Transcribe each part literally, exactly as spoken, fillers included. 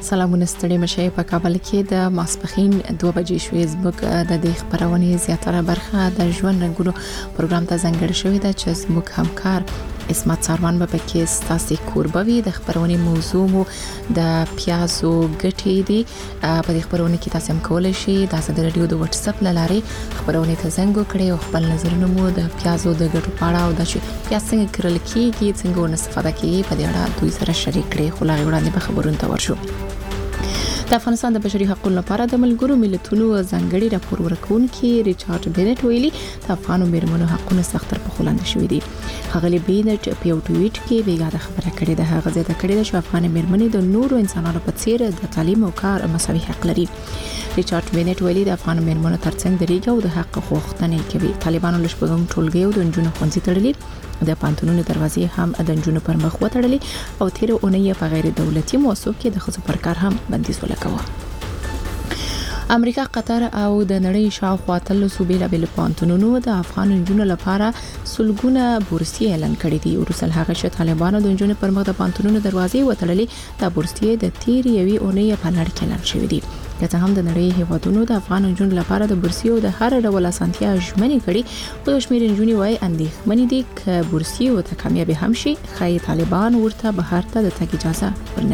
سلامونه ستړي مشه په کابل کې د ماسپخین دوه بجې شوې زموږ د دې خبرونه زیاتره برخه د ژوند رنګونو پروګرام ته ځانګړې شوې ده چې زموږ همکار اسمت ساروان به پکې ستاسو کوربوي د خبرونه موضوع مو د پیازو ګټې دي په دې خبرونه کې تاسو هم کولای شئ د ازادي رادیو د واتس اپ لارې خبرونه ته زنګ وکړئ او خپل نظرونه مو د پیازو د ګټو په اړه او د چې پیاز څنګه کرل کیږي څنګه ونه استفاده کیږي په دې اړه دوی سره شریک کړئ خو لا وړاندې به خبرونه ته ورشو. د افغانستان د بشري حقوقو لپاره د ملګرو ملتونو ځانګړي راپور ورکونکي ریچارډ بینټ ویلي د افغانو میرمنو حقوقونه سختر په خولاند شوې دي. هغه بینټ په یو ټویټ کې بیګاده خبره کړې ده. هغه زیاته کړې ده چې افغان میرمنې د نورو انسانانو په څیر د تعلیم او کار مساوي حق لري. ریچارډ بینټ ویلي د افغان میرمنو ترڅنګ درېږي او د حق غوښتنې کوي. طالبانو لشبګم ټولګي او د نجونو ښوونځي تړلي، د پانتونونو دروازې هم د نجونو پر مخ وتړلې او تیر اونۍ په غیر دولتي موسسو کې د خصوصي پر کار هم بندیز ولګاوه. امریکا، قطر او د نړۍ شاوخوا تل صوبې لا بل پانتونونو د افغان نجونو لپاره سلګونه بورسي اعلان کړې دي. ورسل هغه چې طالبانو د نجونو پر مخ د پانتونونو دروازې وتړلې د بورسي د تیر یوي اونۍ په لړ کې اعلان شوې دي. که هم د نړۍ هیوادونو د افغان نجونو لپاره د بورسي او د هر ډول اسانتیا ژمنې کړي، خو شمیر نجونې وايي اندېښمنې دي چې بورسي او ته کامیاب هم شي خای طالبان ورته بهر ته د تګ اجازه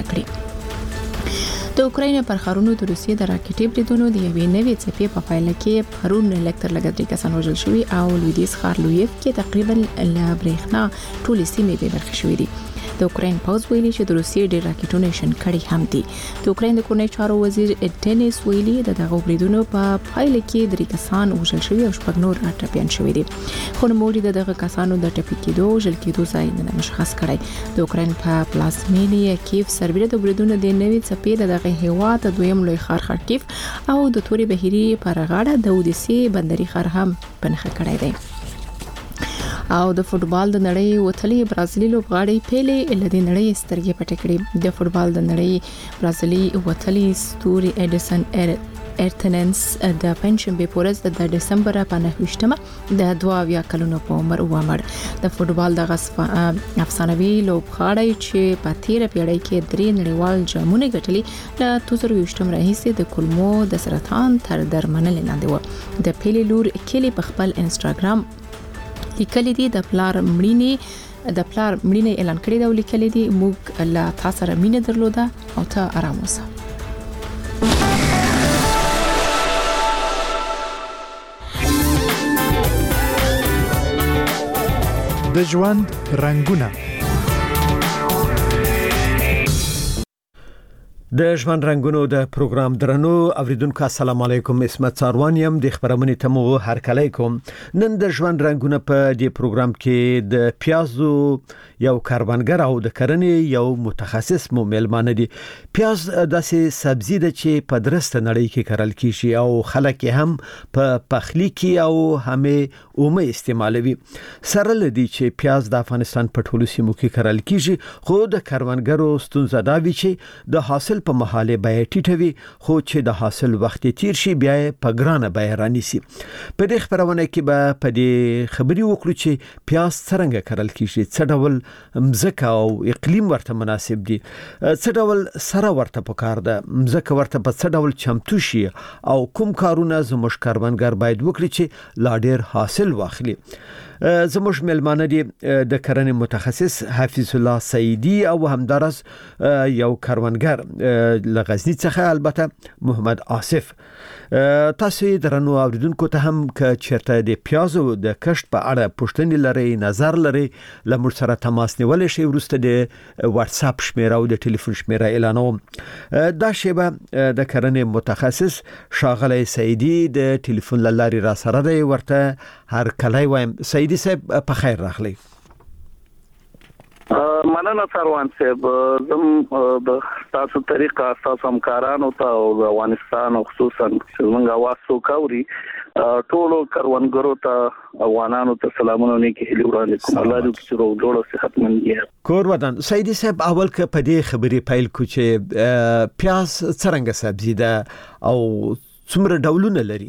ورنکړي. د اوکراین پر خارونو د روسیې د راکټي بریدونو د یوې نوې څپې په پایله کې پرون الکتر لګدري کسان وژل شوي او لویدیز خارلویف کې تقریبا ل برېښنا ټولې سیمې به برخه شوې دي. د اوکراین پوز ویلي چې د روسیې ډېر راکټونه شن کړي هم دي. د اوکراین د کورنۍ چارو وزیر ډینیس ویلي د دغه بریدونو په پایله کې درې کسان وژل شوي او شپږ نور ټپيان شوي دي. خو نوموړي د دغه کسانو د ټپي کېدو او ژل کېدو ځای نه مشخص کړی. د اوکراین په پلازمینیا کیف سربېره د بریدونو د نوې څپې د دغه هیواد د دویم لوی ښار خارکیف او د توري بهيري پر غاړه د اودیسي بندري ښار هم پنځه کړی دی. او د فوتبال د نړۍ وتلي برازیلي لوبغاړي پیلې لدې نړۍ سترګې پټې کړې. د فوتبال د نړۍ برازیلي وتلي ستوري اډیسن ارتننس د پنځمبه پورز د دسمبر په نهمه د دوه اویا کلونو په عمر ومړ. د فوتبال د افسانوي لوبغاړي چې په تیر پیړۍ کې درې نړیوال جامونه ګټلي له دوه زره ویشتم راهیسې د کولمو د سرطان تر درملنې لاندې و. د پیلې لور کلی په خپل انستګرام لیکلي دي د پلار مړینې د پلار مړینې اعلان کړی دی او لیکلي دي موږ لا تاسو سره مینه درلوده او ته آرام اوسه. د ژوند رنگونه د ژوند رنگونو د پروګرام درنو اوریدونکو السلام علیکم. اسمت ساروان یم د خبرونه تمو هر کله کوم. نن د ژوند رنگونه په دې پروګرام کې د پیازو یو کاروانګر او د کرنې یو متخصص مو ملمانه دي. پیاز داسې سبزی ده چې په درسته نړۍ کې کرل کیږي او خلک هم په پخلی کې او همې اومه استعمالوي. سره لدی چې پیاز د افغانستان په ټولو سیمو کې کرل کیږي، خو د کاروانګرو ستونزه دا وی چې د حاصل په محاله بیه ټیټوي، خو چې د حاصل وخت تیر شي بیا په ګرانه بیه رانیسي. په دې خبرونه کې به په دې خبري وکړو چې پیاز څنګه کرل کیږي، څه ډول مزکه او اقلیم ورته مناسب دي، څه ډول سره ورته پکار ده، مزکه ورته په څه ډول چمتو شي او کوم کارونه زموږ کاروانګر باید وکړي چې لا ډیر حاصل واخلي. زموږ ملمانه دي د کرنې متخصص حفیظ الله سعیدی او همدارس یو کاروانګر لغزنی څخه البته محمد آصف. تاسو درنو اوریدونکو ته هم ک چیرته د پیازو د کښت په اړه پوښتنې لري، نظر لري، لمر سره تماس نیول شي. ورسته د واتس اپ شمیره او د ټلیفون شمیره اعلانوم. دا شیبه د کرنې متخصص شاغلی سعیدی د ټلیفون لاري را سره دی. ورته هر کله وایم سعیدی صاحب په خیر راغلی. مننه سروان صاحب. زم د تاسو طریقه تاسو همکارانو ته او افغانستان او خصوصا څنګه واسو کوري ټولو کاروانګرو ته افغانانو ته سلامونه نیکی هلي وړاندې کوم. الله دې چې روغ جوړ او صحتمند وي. کور ودان. سعیدی صاحب اول که په دې خبرې پیل کو چې پیاز څنګه سبزی ده او څومره ډولونه لري؟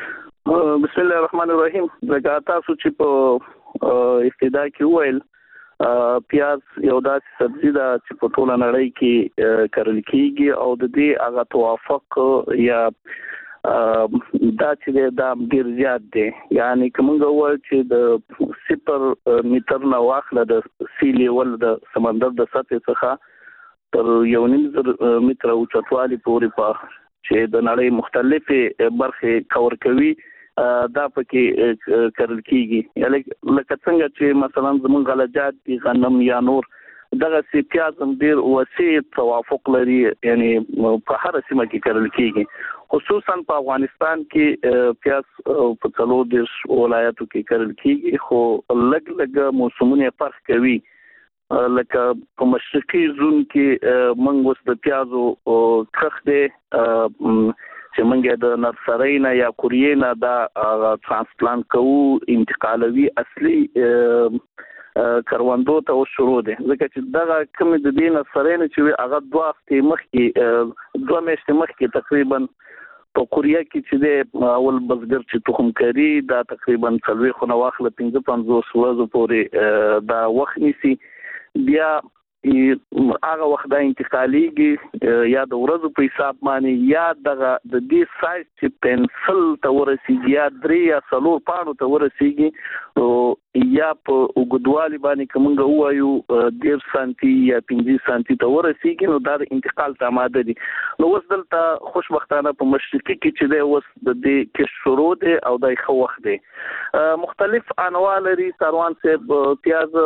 بسم الله الرحمن الرحیم. زګا تاسو چې په ابتدا کې وویل پیاز یو داسې سبزی ده چې په ټوله نړۍ کې کرل کیږي او د دې هغه توافق یا دا چې دا ډیر زیات دی. یعنی کومه وایي چې د صفر متر نه واخله د سی لیول د سمندر د سطح څخه تر یو نیم زر متر اوچتوالي پورې په چې د نړۍ مختلفې برخې کور کوي دا پکې کرل کیږي. یعنی لکه څنګه چې مثلا زموږ غلجات دي غنم یا نور دغه سی پیاز هم ډیر وسیع توافق لري، یعنی په هر سیمه کې کرل کیږي. خصوصا په افغانستان کې پیاز په څلور دیرش ولایتو کې کرل کیږي، خو لږ لږ موسمونه فرق کوي. لکه په مشرقي زون کې موږ اوس د پیازو کښت دی چې موږ د نرسرۍ نه یا کوریې نه دا ترانسپلانت کوو، انتقالوي اصلي کروندو ته شروع دي. ځکه چې دغه کوم د دې نرسرۍ نه چې هغه دوه هفتې مخکې دوه میاشتې مخکې تقریبا په کوریا کې چې د اول بزګر چې تخم کری دا تقریبا څلوي خو نو واخله پنځه پنځوس ورځې پورې دا وخت نیسي. بیا هغه وخت دا انتقالیږي یا د ورځو په حساب باندې یا دغه د دې سایز چې پنسل ته ورسیږي یا درې یا څلور پاڼو ته ورسیږي او یا په وګدوالي باندې کومه وایو ډیر سانتي یا پنځه سانتي ته ورسیږي نو دا د انتقال ته آماده دي. نو اوس دلته خوشبختانه په مشرقي کې چې د اوس د دې کې شروع دي او دای خو وخت دي. مختلف انواع لري سروان صاحب پیاز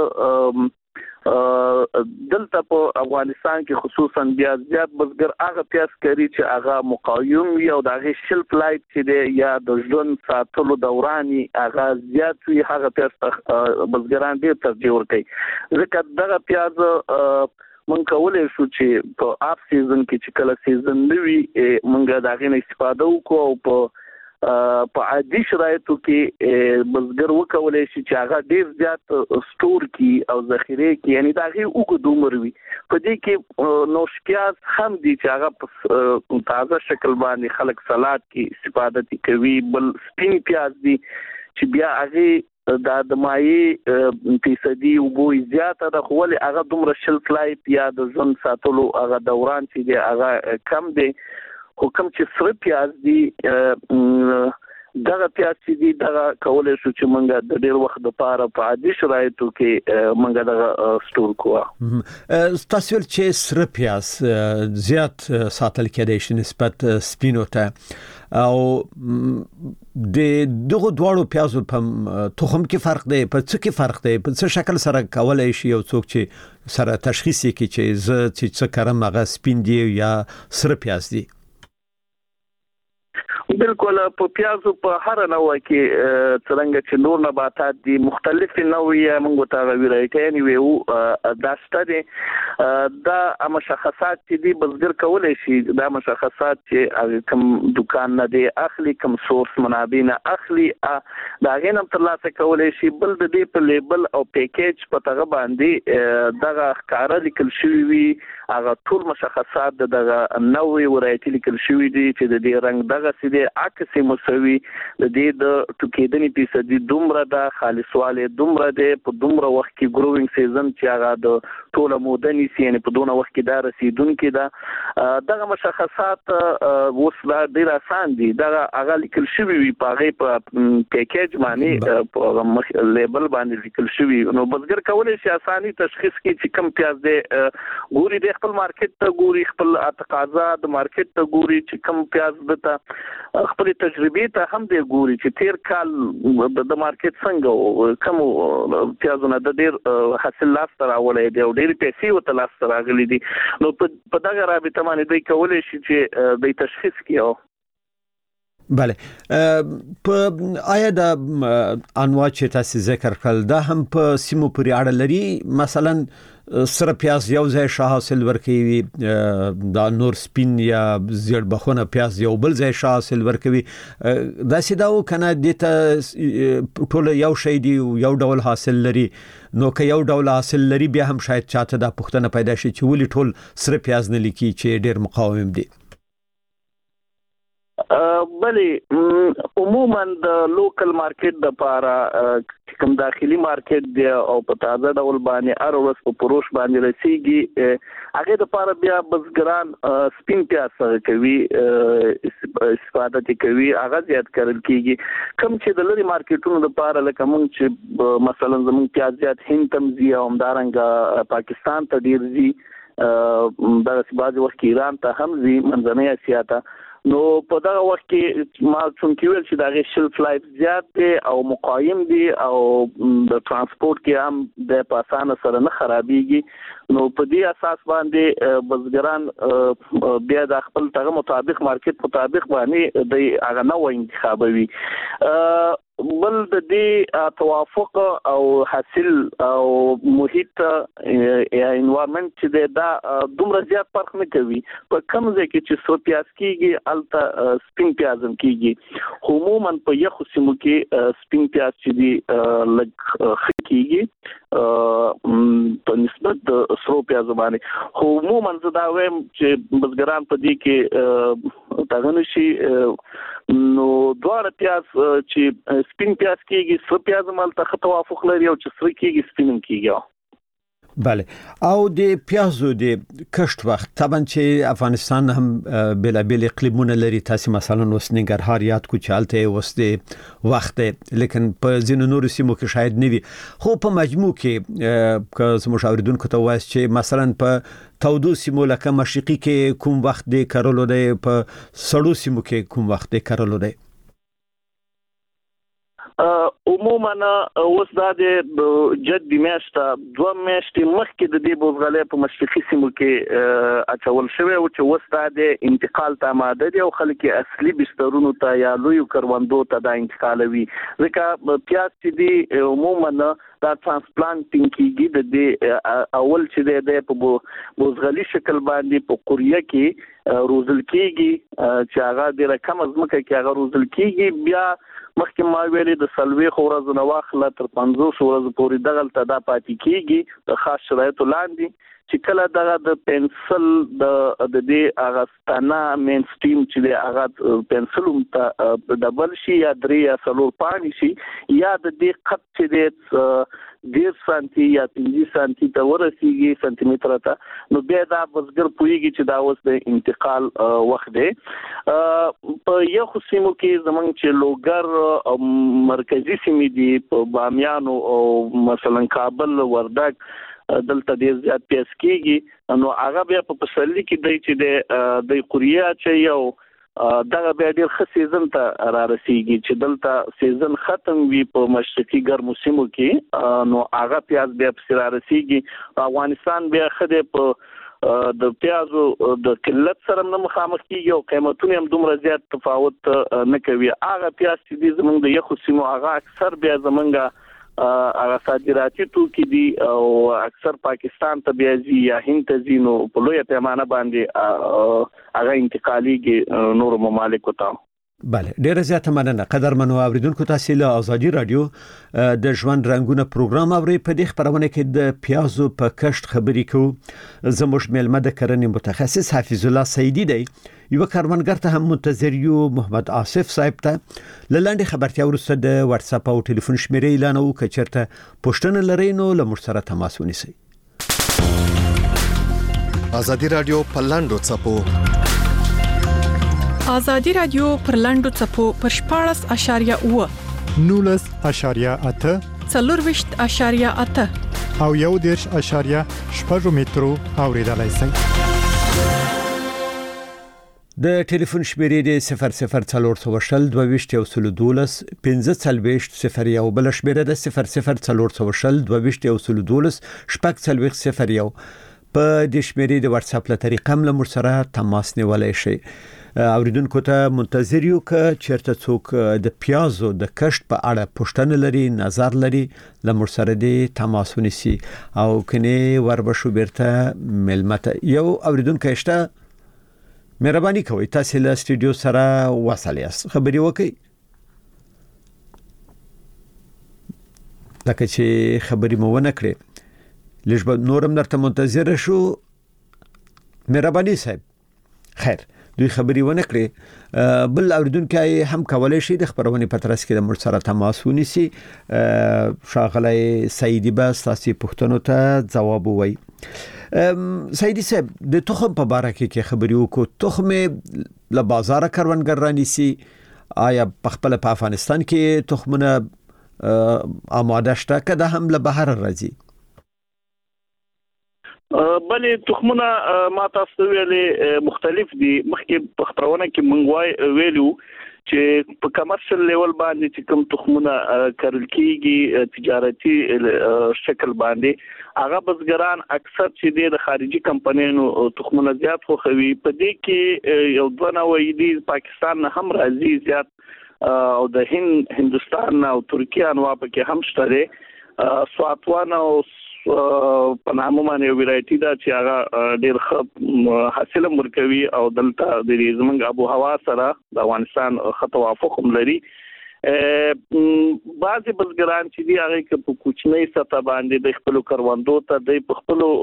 دلته په افغانستان کې خصوصا بیا زیات بزګر هغه پیاز کوي چې هغه مقاوم وي او د هغه شلف لایف چې دی یا د ژوند ساتلو دوراني هغه زیات وي، هغه پیاز بزګران ډیر ترجیح ورکوي. ځکه دغه پیاز مونږ کولای شو چې په اپ سیزن کې چې کله سیزن نوي مونږ دا غي استفاده وکړو او په په عادي شرایطو کې بزګر وکولای شي چې هغه ډیر زیات سٹور کی او ذخیره کی، یعنی دا غي وګړو عمر وي. په دې کې نوش پیاز هم دي چې هغه په تازه شکل باندې خلک سلاد کې استفاده کوي، بل سپین پیاز دي چې بیا هغه دا د مایع فیصدي وبو زیاته د خول هغه دومره شلف لایف یا د ژوند ساتلو هغه دوران چې دی هغه کم دی. حکم چې سره پیاز دي دغه پیاز چې دي دغه کولای شو چې مونږه د ډیر وخت لپاره په عادي شرایطو کې مونږه دغه سٹور کوو. تاسو چې سره پیاز زیات ساتل کېدای شي نسبت سپینو ته او د دغه دواړو پیازو په تخم کې فرق دی، په څه کې فرق دی، په څه شکل سره کولای شي یو څوک چې سره تشخیص کې چې ز چې څه کارم هغه سپین دی یا سره پیاز دی؟ بالکل په پیازو په هر نوع کې څنګه چې نور نباتات دي مختلف نوعیه موږ ته ویرایټي نیو دا ستدي دا مشخصات چې دي بزګر کولای شي دا مشخصات چې کوم دکان نه دي اخلي کوم سورس منابع نه اخلي دا غنم تر لاسه کولای شي بل د دې په لیبل او پیکیج په تغه باندې دغه ښکارا لیکل شوی وي هغه ټول مشخصات دغه نوې ورایټي لیکل شوی دي چې د دې رنگ دغه سي عکس مساوي د دې د ټوکېدنې فیصدي دومره د خالصواله دومره د په دومره وخت کې ګروینګ سیزن چې هغه د ټوله مودنی سي یعنی په دونه وخت کې دا رسیدونکو دا دغه مشخصات وسله ډیر آسان دي دغه هغه لیکل شوی وي په هغه په پیکیج باندې په لیبل باندې لیکل شوی نو بزګر کولای شي آساني تشخیص کړي چې کوم پیاز دی ګوري د خپل مارکیټ ته ګوري خپل تقاضا د مارکیټ ته ګوري چې کوم پیاز دته خپل تجربه ته هم دی ګوري چې تیر کال د مارکیټ څنګه کوم پیازونه د ډیر حاصل لاس راولې دی او ډیر پیسې وته لاس راغلي دي نو په دغه رابطه باندې دوی کولای شي چې د تشخیص کیو. بله په آیا د انواع چې تاسو ذکر کړل دا هم په سیمو پورې اړه لري مثلا سره پیاز یو ځای شاه حاصل ورکوي دا نور سپین یا زیړ بخونه پیاز یو بل ځای شاه حاصل ورکوي دا سیداو کنه دته ټول یو شی دی یو ډول حاصل لري نو که یو ډول حاصل لري بیا هم شاید چاته دا پښتنه پیدا شي چې ولې ټول سره پیاز نه لیکي چې ډیر مقاوم دي. بلې عموما د لوکل مارکیټ د لپاره کوم داخلي مارکیټ دی او په تازه ډول باندې هر ورځ په پروش باندې رسیږي هغه د لپاره بیا بزګران سپین پیاز کوي استفاده کوي هغه زیات کړل کیږي کوم چې د لري مارکیټونو د لپاره لکه مونږ چې مثلا زموږ پیاز زیات هند تم زی او همدارنګه پاکستان ته ډیر زی دا سباز وخت ایران ته هم زی منځنۍ اسیا ته نو په دا وخت کې ما څنګه ویل چې دا غي شلف لایف زیات دی او مقایم دی او د ترانسپورت کې هم د پاسانه سره نه خرابيږي نو په دې اساس باندې بزګران بیا د خپل تغه مطابق مارکیټ مطابق باندې د هغه نوې انتخابوي بل د دې توافق او حاصل او محیط یا انوایرنمنت چې دا دومره زیات فرق نه کوي په کوم ځای کې چې سو پیاز کیږي الته سپین پیازم کیږي عموما په یخو سیمو کې سپین پیاز چې دی لږ کیږي په نسبت د سرو پیاز باندې عموما زدا وایم چې بزګران په دې کې تاغنه شي نو دوه پیاز چې سپین پیاز کیږي سو پیاز مال ته توافق لري او چې سر کیږي سپینم کیږي بله او د پیازو د کشت وخت طبعا چې افغانستان هم بلا بل اقلیمونه لري تاسو مثلا وس ننګرهار یاد کو چالته وس د وخت لیکن په ځینو نور سیمو کې شاید نه وي خو په مجموع کې که زموږ اوریدونکو ته وایي چې مثلا په تودو سیمو لکه مشرقي کې کوم وخت د کارولو دی په سړو سیمو کې کوم وخت د کارولو دی عموما اوس دا د جد میاشته دوه میاشتې مخکې د دې بوزغلې په مشرقي سیمو کې اچول شوی او چې اوس دا د انتقال ته آماده دي او خلک اصلي بسترونو ته یا لوی کروندو ته دا انتقالوي ځکه پیاز چې دی عموما دا ترانسپلانټینګ کیږي د دې اول چې د په بوزغلي شکل باندې په قوریه کې روزل کیږي چې هغه د رقم ازمکه کې هغه روزل کیږي بیا مخکې ما ویلي د سلوي خورز نو واخله تر پنځوس ورځې پورې دغلته دا پاتې کیږي د خاص شرایطو لاندې چې کله دغه د پنسل د د دې اغستانه مین سټیم چې د اغه پنسلوم ته ډبل شي یا درې یا څلور پانی شي یا د دې خط چې د ډیر سانتي یا پنځه سانتي ته ورسیږي سانتي متر ته نو بیا دا بزګر پويږي چې دا اوس د انتقال وخت دی په یو خصمو کې زمونږ چې لوګر مرکزی سیمې دي په بامیان او مثلا کابل وردګ دلته ډیر زیات پیاس کیږي نو هغه بیا په پسلی کې دی چې د قوریه چې یو دا بیا ډیر ښه سیزن ته را رسیږي چې دلته سیزن ختم وي په مشرقي ګرمو سیمو کې نو هغه پیاز بیا په را رسیږي افغانستان بیا خده په د پیازو د قلت سره نه مخامخ کیږي او قیمتونه هم دومره زیات تفاوت نه کوي هغه پیاز چې زمونږ د یخو سیمو هغه اکثر بیا زمونږ هغه صادراتي توکي دي او اکثر پاکستان ته بیا ځي یا هند ته ځي نو په لوی پیمانه باندې هغه انتقالي نور ممالک ته بله ډیره زیاته مننه قدرمنو اوریدونکو تاسو له ازادي رادیو د ژوند رنگونه پروګرام اوري په دې خبرونه کې د پیازو په کشت خبرې کوو زموږ میلمه د کرنې متخصص حفیظ الله سیدی دی یو کاروانګر ته هم منتظر یو محمد آصف صاحب ته لاندې خبرتیا ورسره د واتس اپ او ټلیفون شمیرې اعلان او کچرته پښتنه لري نو لمر سره تماس ونیسئ ازادي رادیو پلاندو چپو ازادي رادیو پر لاندو چپو پر شپاړس اشاریه اوه نولس اشاریه اته څلورويشت اشاریه اته او یو دیرش اشاریه شپږ مترو اوریدلای شئ د ټلیفون شمیرې د صفر صفر څلور سو شل دوه ویشت یو سل دولس پنځه څلويشت صفر یو بل شمیره د صفر صفر څلور سو شل دوه ویشت یو سل دولس شپږ څلويشت صفر یو په د شمیرې د واتس اپ له طریقې هم له سره تماس نیولای شئ اوریدونکو ته منتظر یو ک چیرته څوک د پیازو د کشت په اړه پوښتنه لري نظر لري له سره د تماس ونیسي او کني وربشو بیرته ملمته یو اوریدونکو شته مهرباني کوئ تاسو له سټوډیو سره وصل یاست خبري وکړئ لکه چې خبري مو ونه کړې لږ نورم درته منتظر شو مهرباني صاحب خیر دوی خبري ونه کړې بل اوریدونکو هم کولای شي د خبرونه پترس کې د مر سره تماس ونیسي شاغلی سعیدی بس تاسو پښتنو ته جواب وایي سعیدی صاحب د تخم په باره کې خبري وکړو تخم له بازار کروندګر رانیسي آیا په خپل په افغانستان کې تخمونه آماده شته کده هم له بهر راځي بلې تخمونه ما تاسو ویلې مختلف دي مخکې په خبرونه کې منغوای ویلو چې په کمرشل لیول باندې چې کوم تخمونه کارل کیږي تجارتي شکل باندې هغه بزګران اکثر چې د خارجي کمپنیانو تخمونه زیات خوښوي په دې کې یو دوه نوې دي پاکستان نه هم راځي زیات او د هند هندستان او ترکیه انواع په کې هم شته سواتوان او په نامه باندې ویرایټي دا چې هغه ډېر ښه حاصل مرکوي او دلته د زمونږ ابو هوا سره د افغانستان ښه توافق هم لري بعضې بزګران چې دي هغه کې په کوچنۍ سطح باندې د خپلو کروندو ته د په خپلو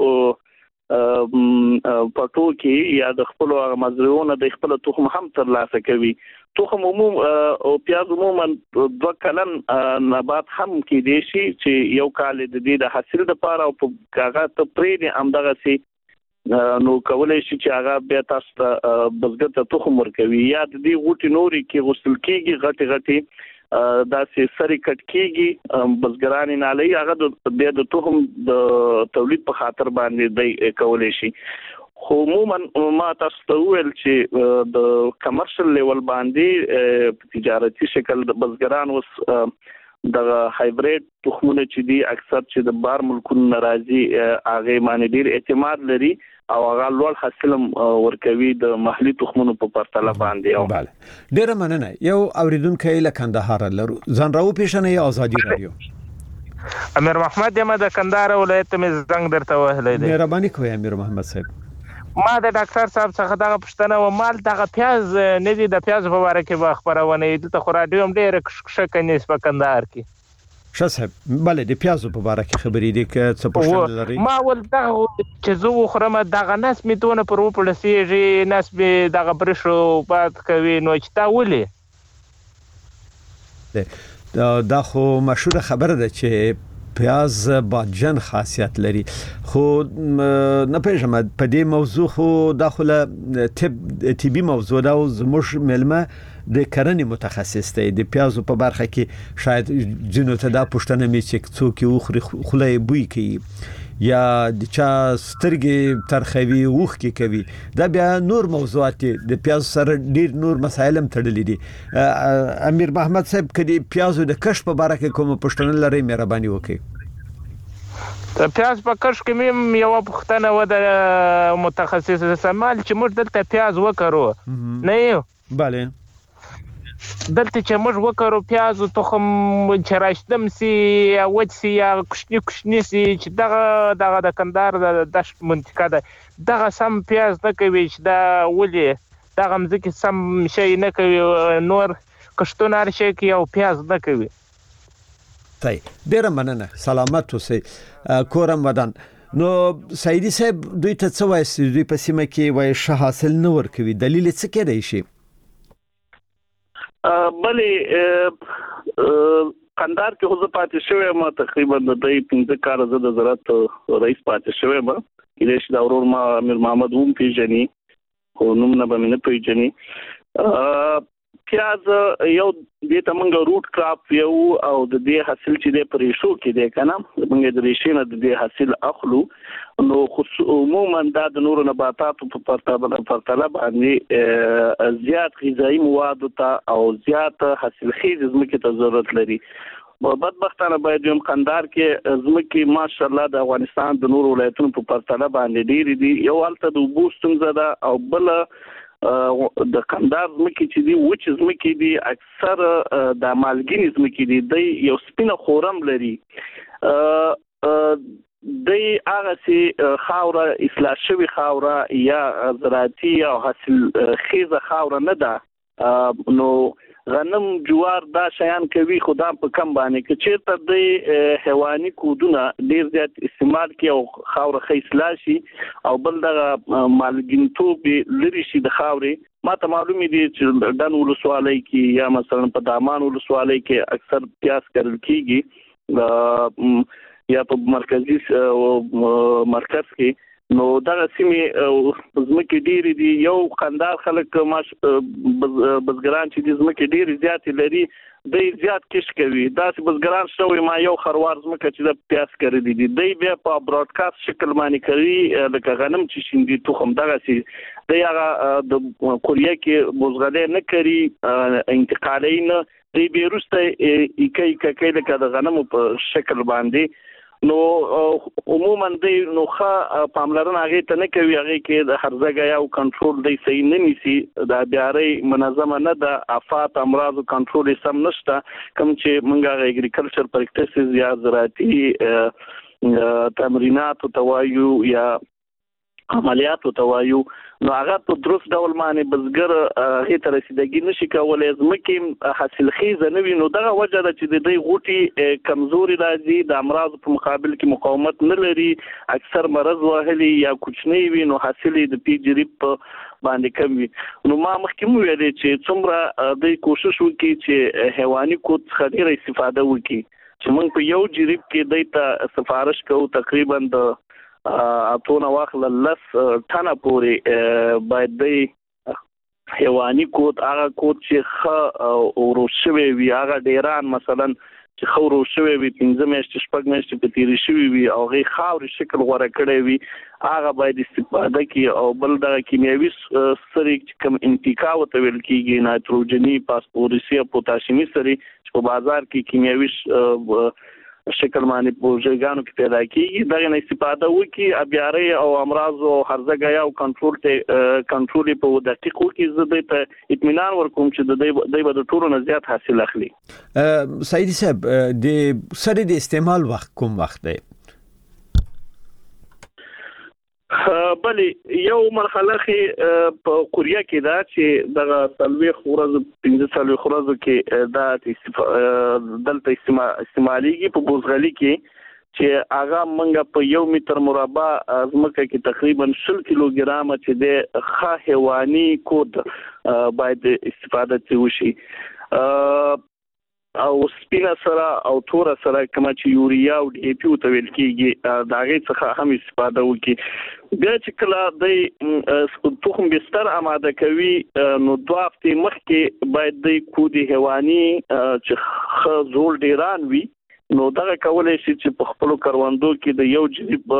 پټو کې یا د خپلو مزرعونو د خپل تخم هم ترلاسه کوي تخم عموم او پیاز عموما دوه کلن نبات هم کې دي چې یو کال د دې د حاصل لپاره او په کاغذ ته پرې امدغه سي نو کولای شي چې هغه بیا تاسو ته بزګر ته تخم ورکوي یا د دې غوټي نوري کې غسل کېږي غټي غټي دا سي سری کټ کېږي بزګران نه لای هغه د د تخم د تولید په خاطر باندې دی کولای شي خو عموما ما تاسو ته ویل چې د کمرشل لیول باندې په تجارتي شکل د بزګران اوس د هایبریډ تخمونه چې دي اکثر چې د بار ملکونو ناراضي هغه باندې ډیر اعتماد لري او هغه لوړ حاصل ورکوي د محلي تخمونو په پرتله باندې بله ډیر مننه یو اوریدونکو له کندهار لرو ځان راو پیښنه یا ازادي رادیو امیر محمد یم د کندهار ولایت مې زنګ درته وهلې دی مهرباني کوئ امیر محمد صاحب ما د ډاکټر صاحب څخه دغه پښتنه و مال دغه پیاز نه دي د پیاز په اړه کې خبرونه دي ته خو راډیو هم ډېر ښه کنيس په کندهار کې ښه صاحب بله د پیازو په اړه کې خبرې دي که څه پوښتنه لري ما ول دغه چې زه وخورم دغه نس مې دونه پر وپړسېږي نس مې دغه برشو باد کوي نو چې تا ولې دا خو مشهوره خبره ده چې پیاز بادجن خاصیت لري خو نه پېژنم په دې موضوع خو داخله طب طبي موضوع دا زموږ ملمه د کرنې متخصص دی د پیازو په برخه کې شاید جنو ته دا پښتنه می چې څوک یو خوري خلای بوی کوي یا د چا سترګې ترخوي وښ کې کوي دا بیا نور موضوعات د پیاز سره ډیر نور مسایل هم تړلي دي امیر محمد صاحب کدي پیازو د کښ په اړه کې کوم پښتنه لري مهرباني وکړي د پیاز په کښ کې مې یو پښتنه و د متخصص سمال چې موږ دلته پیاز وکړو نه یو bale دلته چې موږ وکړو پیاز تخم چې راشدم سي یا وچ سي یا کوشنی کوشنی سي چې دغه دغه د کندهار د دشت منطقه ده دغه سم پیاز نه کوي چې دا ولې دغه مځکه سم شي نه کوي نور کښتونه هر شي کې او پیاز نه کوي طيب ډیر مننه سلامت اوسئ کورم ودان نو سعیدی صاحب دوی ته څه وایي دوی په سیمه کې وایي ښه حاصل نه ورکوي دلیل څه کېدای شي بلې کندهار کې خو زه پاتې شوی ما تقریبا د دې پنځه کال زه د زراعت رئیس پاتې شوی ما کله چې دا ورور ما امیر محمد ووم پیژني خو نوم نه به نه پیژني پیاز یو د تمنګ روټ کراپ یو او د دې حاصل چې د پریشو کې دی کنه موږ د ریشینه د دې حاصل اخلو نو عموما دا د نورو نباتاتو په پرتله باندې زیات غذایی مواد ته او زیات حاصل خیز زمکه ته ضرورت لري بدبختانه باید یم کندهار کې زمکه ماشاءالله د افغانستان د نورو ولایتونو په پرتله باندې ډیر دي یو الته د بوستم زده او بل د کندهار زمکه چې دی وچ زمکه دی اکثر د مالګین زمکه دی د یو سپینه خورم لري د هغه سي خاوره اصلاح شوی خاوره یا زراعتي او حاصل خیزه خاوره نه ده نو غنم جوار دا شیان کوي خدا په کم باندې کې چیرته د حیواني کودونه ډیر زیات استعمال کوي او خاور خیسلا شي او بل د مالګینتوب لري شي د خاورې ما ته معلومه دي چې دن ولسوالۍ کې یا مثلا په دامان ولسوالۍ کې اکثر پیاز کرل کیږي یا په مرکزی مرکز کې نو دا سیمه زمکه ډیر دي یو قندار خلک ماش بزګران چې د زمکه ډیر زیات لري د زیات کش کوي دا چې بزګران شوی ما یو خروار زمکه چې د پیاز کړی دي دی بیا په براډکاسټ شکل باندې کوي لکه غنم چې شیندي تخم دغه سي دی هغه د کوریا کې بوزغله نه کوي انتقالي نه دی بیرسته یکای کای لکه د غنم په شکل باندې نو عموما دی نو ښه پاملرنه هغه ته نه کوي هغه کې د هرزګا یو کنټرول دی صحیح نه نیسي د بیاري منظمه نه د افات امراض کنټرول سم نشته کوم چې مونږه اګریکلچر پریکټیسز یا زراعتي تمرینات او توایو یا عملیات او توایو نو هغه په درست ډول باندې بزګر هي تر رسیدګي نشي کولای زمکه حاصل خیزه نه وي نو دغه وجه ده چې د دې غوټي کمزوري راځي د امراض په مقابل کې مقاومت نه لري اکثر مرض وهلي یا کوچنی وي نو حاصل د پی جریب باندې کم وي نو ما مخکې مو ویلې چې څومره د کوشش وکړي چې حیواني کود څخه ډیره استفاده وکړي چې موږ په یو جریب کې دایته سفارش کوو تقریبا د اتونه واخل لس ټنه پورې باید د حیواني کود هغه کود چې خ اوروشوي وي هغه ډیران مثلا چې خو اوروشوي وي پنځه میاشتې شپږ میاشتې په تیری شوی وي او غي خاوري شکل غوړه کړی وي هغه باید استفاده کی او بل د کیمیاوي سری کوم انتقا وته ویل کیږي نایتروجنی فاسفورسي پوتاشیمي سری چې په بازار کې کیمیاوي شکل باندې پروژګانو کې پیدا کیږي دا نه استفاده وکي ابياري او امراض او هرزګا یو کنټرول ته کنټرول په دقیق وکي زده ته اطمینان ورکوم چې د دې د ټولو نه زیات حاصل اخلي سعید صاحب د سره د استعمال وخت کوم وخت دی بلی یو مرحله کې په کوریا کې دا چې دغه سلوي خورز پنځه سلوي خورز کې دا دلته استعماليږي په بوزغلي کې چې هغه منګه په یو متر مربع ازمکه کې تقریبا شل کیلوګرام چې د ښه حیواني کود باید استفاده وشي او سپینا سره او تور سره کما چې یوریا او ډي پی او ته ویل کېږي دا غي څخه هم استفاده وکي بیا چې کله د تخم بستر آماده کوي نو دوه هفتې مخکې باید د کودي حیواني چې زول ډیران وي نو دا کولای شي چې په خپل کروندو کې د یو جریب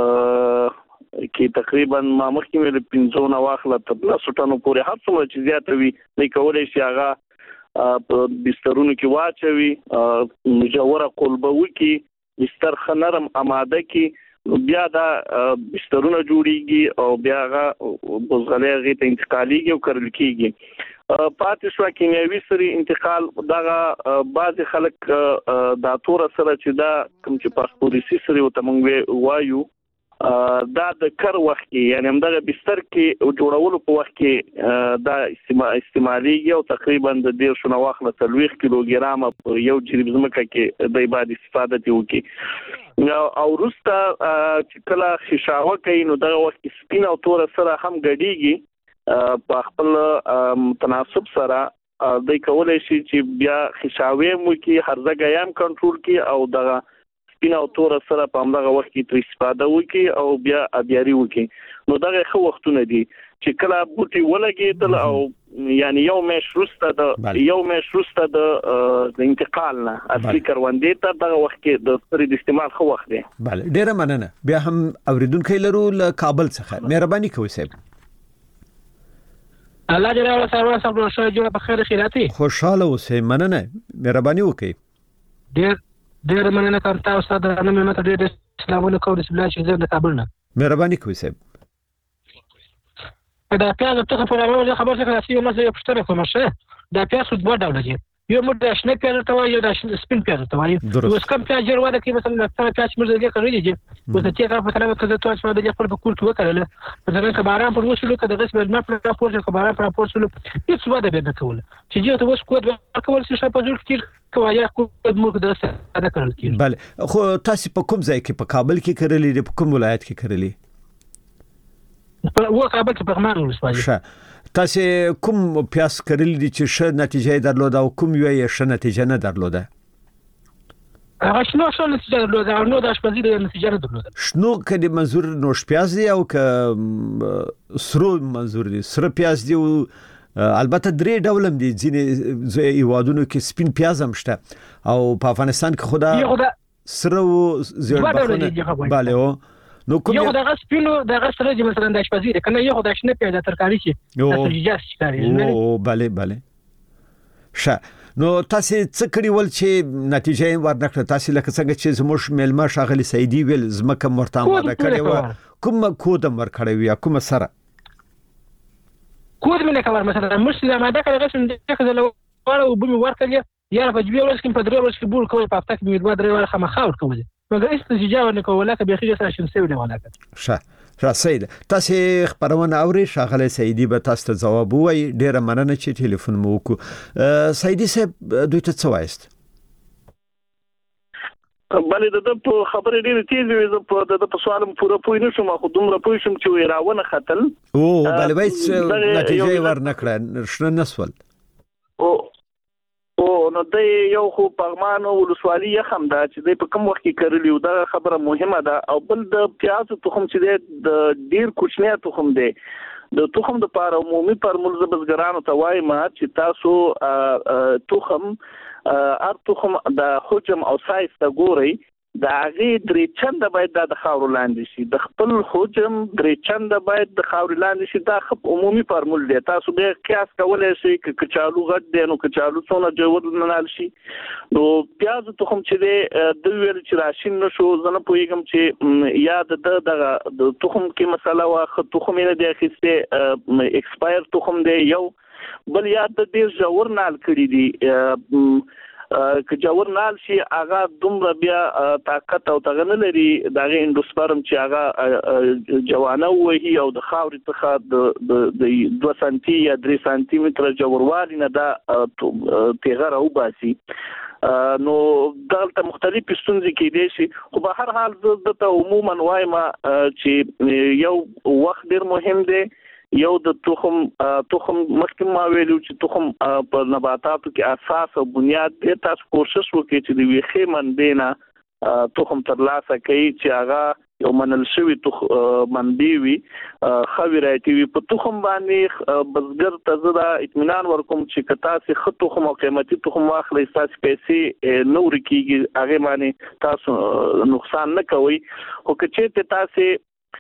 کې تقریبا ما مخکې ویل پنځه نه واخله تر لاسو ټنو پورې هر څومره چې زیات وي د کولای شي هغه په بسترونو کې واچوي مجوره قلبه وکي بستر خنرم آماده کی بیا دا بسترونه جوړیږي او بیا هغه بوزغلې غي ته انتقاليږي او کرل کیږي پاتې شو کیمیاوي سری انتقال دغه بعض خلک دا تور سره چې دا کوم چې پاسپورتي سری او تمنګ وایو دا د کر وخت کې یعنی همدغه بستر کې جوړولو په وخت کې دا استعماليږي او تقریبا د ډیر شنو واخله ثلاث کیلوګرام یو جریب زمکه کې د بعد استفاده وکي او روستا چې کله خشاوه کوي نو دغه وخت سپین او تور سره هم ګډيږي په خپل تناسب سره د کولای شي چې بیا خشاوه مو کې هرزګا یم کنټرول کې او دغه سپینا او تور سره په همدغه وخت کې تر استفاده وکي او بیا ابياري وکي نو دغه خو وختونه دي چې کله بوټي ولګېدل او یعنی یو مې شروسته د یو مې شروسته د انتقال نه اصلي کروندې ته دغه وخت کې د سری د استعمال خو وخت دی bale ډیره مننه بیا هم اوریدونکو لرو له کابل څخه مهرباني کوئ صاحب الله دې راو سره سره شو جوړ په خیر خیراتي خوشاله اوسئ مننه مهرباني وکئ ډیر ډیر مننه کوم تاسو استاد نن مې ماته ډیر سلام علیکم بسم الله چې زه د کابل نه مهرباني کوئ صاحب دا پیاز ته په اړه خبر څه راځي نو زه پښتنه کوم شه دا پیاز دوه ډول دي یو موږ د شنه پیاز ته وایو د سپین پیاز ته وایو اوس کوم پیاز جوړ ودا کې مثلا څنګه پیاز موږ دې کړی دي اوس چې هغه په طرف کې ته څو د خپل په کول کې وکړل مثلا کباران پر وسلو کې د غسل نه پر راپور کباران پر راپور سلو هیڅ ودا به نه کول چې جو ته اوس کود ورکول شي په ځل کې کوایا کود موږ د څه کړل کې بله خو تاسو په کوم ځای کې په کابل کې کړلې دي په کوم ولایت کې کړلې په و کابل کې په غمان ولسوالۍ تاسو کوم پیاس کړل دي چې ښه نتیجه درلوده او کوم یو یې ښه نتیجه نه درلوده هغه شنو ښه نتیجه درلوده او نو د اشپزي د نتیجه نه درلوده شنو کدي منظور نوش پیاز دی او ک سرو منظور دی سره پیاز دی البته درې ډولم دي ځینې ایوادونو کې سپین پیاز هم شته او په افغانستان کې خدا سره زیړ bale او نو کوم یو دغه سپینو دغه سره چې مثلا د اشپزي ده کنه یو د شنه پیاز ترکاری شي تاسو جاس شکاري او bale bale ښه نو تاسو څه کړی ول چې نتیجه یې ورنکړه تاسو لکه څنګه چې زموږ ملما شاغلی سیدی ویل زمکه مرته ماده کړی و کوم کود مر کړی و یا کوم سره کود مې نه کور مثلا مش ماده کړی غسم دغه زلو وړو بمې ورکړی یا په جبي ورس کې په درې ورس کې بول کوي په هفته کې مې دوه درې ور خمخاور کوي مګر استجابه نه کوله که به خیجه سره شنسوي نه ولاکه ښه را سید تاسو خبرونه اوري شاغله سیدی به تاسو ته جواب وای ډیره مننه چې ټلیفون مو وکړو سیدی صاحب دوی ته څه وایست بلې د په خبرې ډېرې تیزې وې زه په د په سوالم پوره پوه نه شوم خو دومره پوه شوم چې وې راونه ختل او بلې وایي نتیجه یې ورنکړه شنه نسول او او نو د یو خو پغمان ولسوالۍ هم دا چې د په کوم وخت کې کړلی و دا خبره مهمه ده او بل د پیاز تخم چې د ډیر کوچنی تخم دی د تخم د پاره عمومي پر ملزبزګرانو ته وایم چې تاسو تخم ار تخم د حجم او سایز ته ګورئ دا غي درې چند باید د خاور لاندې شي د خپل حجم درې چند باید د خاور لاندې شي دا خپ عمومي فارمول دی تاسو به قیاس کولای شئ ک کچالو غټ دی نو کچالو څونه جوړ نه نال شي نو پیاز تخم چې دی د ویل چې راشین نشو زنه پویګم چې یاد د د تخم کې مسله واخ تخم نه دی اخیسته ایکسپایر تخم دی یو بل یاد د دې جوړ نال کړی دی که جوړ نال شي هغه دومره بیا طاقت او تغنه لري دغه اندوسپرم چې هغه جوانه وهي او د خاورې څخه د دوه سانتي یا درې سانتي متر جوړوالي نه دا تیغره وباسي نو دلته مختلفې ستونزې کېدای شي خو په هر حال زه د عموما وایم چې یو وخت ډیر مهم دی یو د تخم تخم مخکې ما ویلو چې تخم په نباتاتو کې اساس او بنیاد دی تاسو کوشش وکړئ چې د ویخې منبع نه تخم ترلاسه کړئ چې هغه یو منل شوی تخ منبع وي خو رایتي وي په تخم باندې بزګر ته زړه اطمینان ورکوم چې کتا سي خط تخم او قیمتي تخم واخلي تاسو پیسې نور کیږي هغه باندې تاسو نقصان نه کوي او کچې تاسو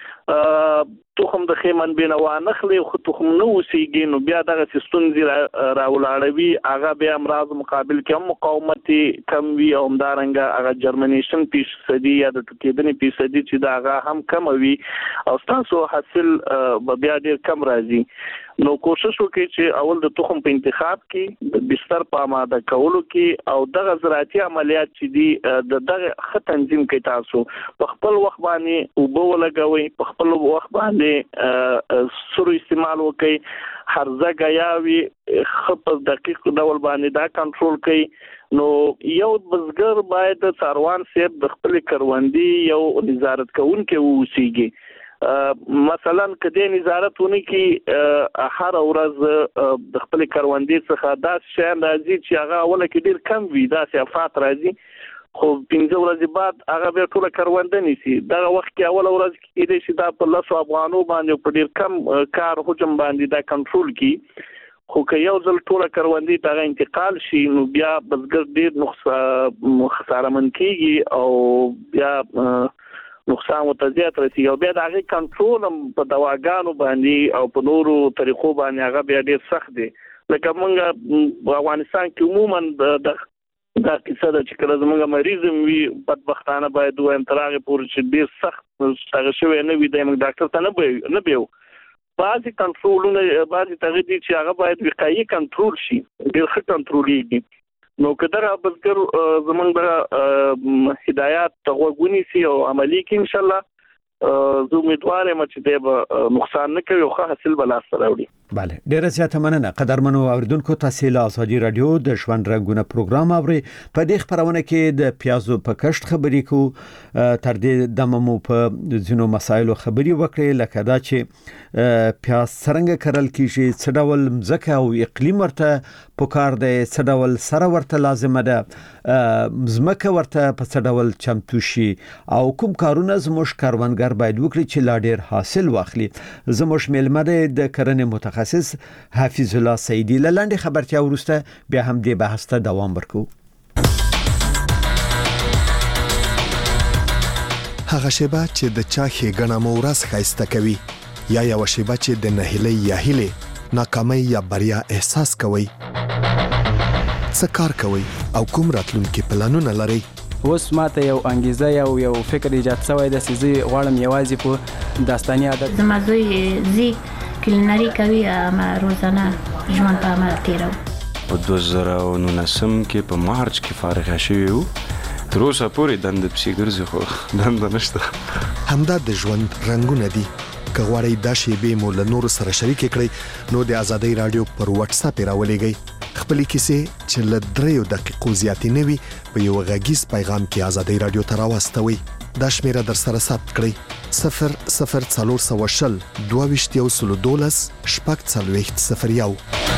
تخم د خیمن بینوانه خلی خو تخم نو وسیږي نو بیا دغه ستونزې راولاړوي هغه بیا امراض مقابل کې مقاومتي کم وي او همدارنګه هغه جرمنیشن فیصدي یا د ټکیدنې فیصدي چې دا هغه هم کم وي او تاسو حاصل بیا ډیر کم راځي نو کوشش وکړئ چې اول د تخم په انتخاب کې د بستر په آماده کولو کې او دغه زراعتي عملیات چې دي د دغه خط تنظیم کوي تاسو په خپل وخت باندې او بو لګوي په خپل وخت باندې سرو استعمال وکړي هرزه غیاوي خپ دقیق ډول باندې دا کنټرول کوي نو یو بزګر باید څاروان سیب د خپل کروندې یو نظارت کوونکی ووسیږي مثلا کدی نظارت ونی کی هر ورځ د خپل کروندې څخه دا شی راځي چې هغه اوله کې ډیر کم وي دا صفات راځي خو پنځه ورځې بعد هغه به ټول کرونده نيسي دا وخت کې اول ورځ کې دې شي دا په لاسو افغانو باندې په ډیر کم کار حجم باندې دا کنټرول کی خو که یو ځل ټول کروندې ته انتقال شي نو بیا بزګر ډیر خساره من کیږي او بیا نقصان متزیات رسي او بیا د هغه کنټرول په دواګانو باندې او په نورو طریقو باندې هغه بیا ډیر سخت دي لکه موږ په افغانستان کې عموما د دا کیسه د چې کله زموږ مریضم وي بدبختانه باید وایم ترغه پورې چې ډیر سخت هغه شوی نه وي د موږ ډاکټر ته نه به نه بیو بعضی کنټرولونه بعضی تغییر چې هغه باید وقایي کنټرول شي ډیر ښه کنټرولېږي نو کدر بزګر زمونږ د هدایت توغونی سي او عملی کې ان شاء الله زه امیدوار یم چې د نقصان نه کوي او ښه حاصل بل سره وړي. بله ډیره زیاته مننه قدرمنو اوریدونکو. تاسو له ازادي رادیو د ژوند رنگونه پروګرام اوري. په دې خبرونه کې د پیازو په کښت خبرې کو تر دې دمو په ځینو مسایلو خبري وکړي لکه دا چې پیاز څنګه کرل کیږي، څه ډول مځکه او اقلیم ورته پکار دی، څه ډول سره ورته لازمه ده، مځکه ورته په څه ډول چمتو شي او کوم کارونه زموږ کاروانګر باید وکړي چې لا ډیر حاصل واخلي. زموږ میلمه د کرنې متخصص متخصص حفیظ الله سیدی لاندې خبرتیا ورسته بیا هم دې بحث ته دوام ورکو. هغه شیبه چې د چا ښېګڼه مو ورځ ښایسته کوي یا یو شیبه چې د نهیلۍ یا هیلې ناکامۍ یا بریا احساس کوي، څه کار کوي او کوم راتلونکي پلانونه لري؟ اوس ماته یو انګیزه یو یو فکر ایجاد شوی د سيزي غواړم یوازې په داستاني عادت زما زوی زی کلینری کوي ما روزانه ژوند په عمل تیرو. په دوه زره او نولسم کې په مارچ کې فارغ شوی وو، تر اوسه پورې دند پسې ګرځي خو دند نشته. همدا د ژوند رنگونه دي. که غواړئ دا شیبې مو له نورو سره شریک کړئ نو د ازادۍ رادیو پر واتس اپ راولېږئ. خپلې کیسې چې له دریو دقیقو زیاتې نه وي په یو غږیز پیغام کې ازادۍ رادیو ته راواستوئ. دا شمیره در سره ثبت کړئ صفر صفر څلور سوه شل دوه ویشت یو سلو دولس شپږ څلوېښت صفر یو.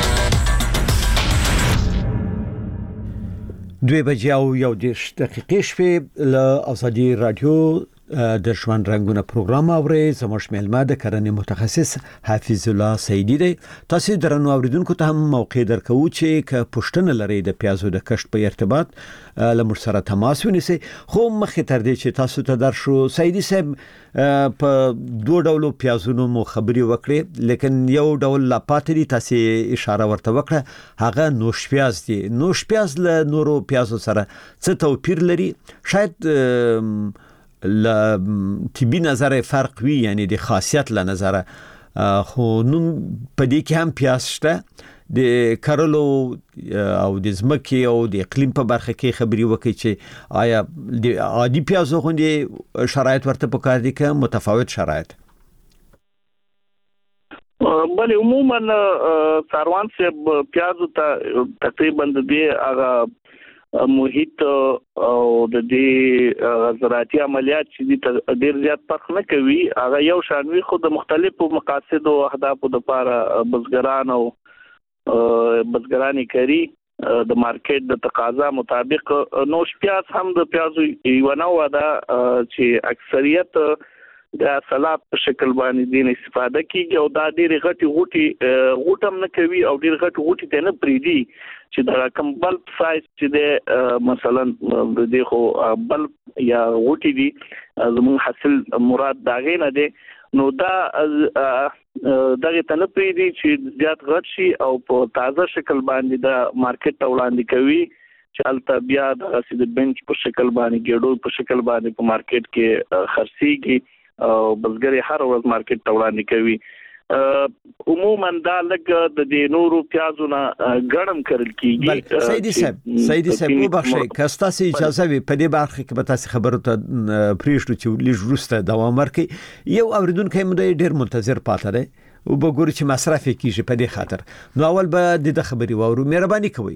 دوی بجې او یو دېرش دقیقې شوې له ازادي رادیو د ژوند رنگونه پروګرام اوري. زموږ میلمه د کرنې متخصص حفیظ الله سیدی دی. تاسو درنو اوریدونکو ته هم موقع درکو چې ک پښتنه لري د پیازو د کښت په ارتباط لمر سره تماس ونیسي. خو مخې تر دې چې تاسو ته درشو سیدی صاحب په دوه ډولو پیازونو مو خبري وکړي، لیکن یو ډول لا پاتې دي تاسو اشاره ورته وکړه، هغه نوش پیاز دي. نوش پیاز له نورو پیازو سره څه توپیر لري؟ شاید ل طبي نظر فرق وي، یعنی د خاصیت له نظر، خو نو په دې کې هم پیاز شته. د کرلو او د زمکي او د اقلیم په برخه کې خبري وکړي چې آیا د عادي پیازو غوندي شرایط ورته پکار دي که متفاوت شرایط؟ بله عموما ساروان صاحب پیازو ته تقریبا د دې هغه محیط او د دې زراعتي عملیات چې ډیر زیات فرق نه کوي، هغه یو شان وي، خو د مختلفو مقاصد او اهدافو لپاره بزګران او بزګرانی کوي د مارکیټ د تقاضا مطابق. نوش پیاز هم د پیازو یو نوع ده چې اکثریت د سلاد په شکل باندې دین استفاده کیږي او دا ډېر غټي غوټي غوټم نه کوي او ډېر غټي غوټي ته نه پریدي چې دا کوم بلب سایز چې د مثلا د دې خو بلب یا غوټي دي زموږ حاصل مراد داغه نه دي، نو دا دغه ته نه پریدي چې زیات غټ شي او په تازه شکل باندې د مارکیټ ته وړاندې کوي چې البته بیا د سید بنچ په شکل باندې ګډو په شکل باندې په مارکیټ کې خرڅيږي او بزګر هر ورځ مارکیټ ته وړاندې کوي. عموما دا لګ د دې نورو پیازونه ګړم کړل کیږي. سیدی صاحب سیدی صاحب وبخښئ که تاسو اجازه وي په دې برخه کې به تاسو خبرو ته پریښتو چې لږ وروسته دوام ورکړي. یو اوریدونکو هم ډېر منتظر پاتې دی او وګورئ چې مصرف کیږي په دې خاطر. نو اول به د خبري وورو. مهرباني کوئ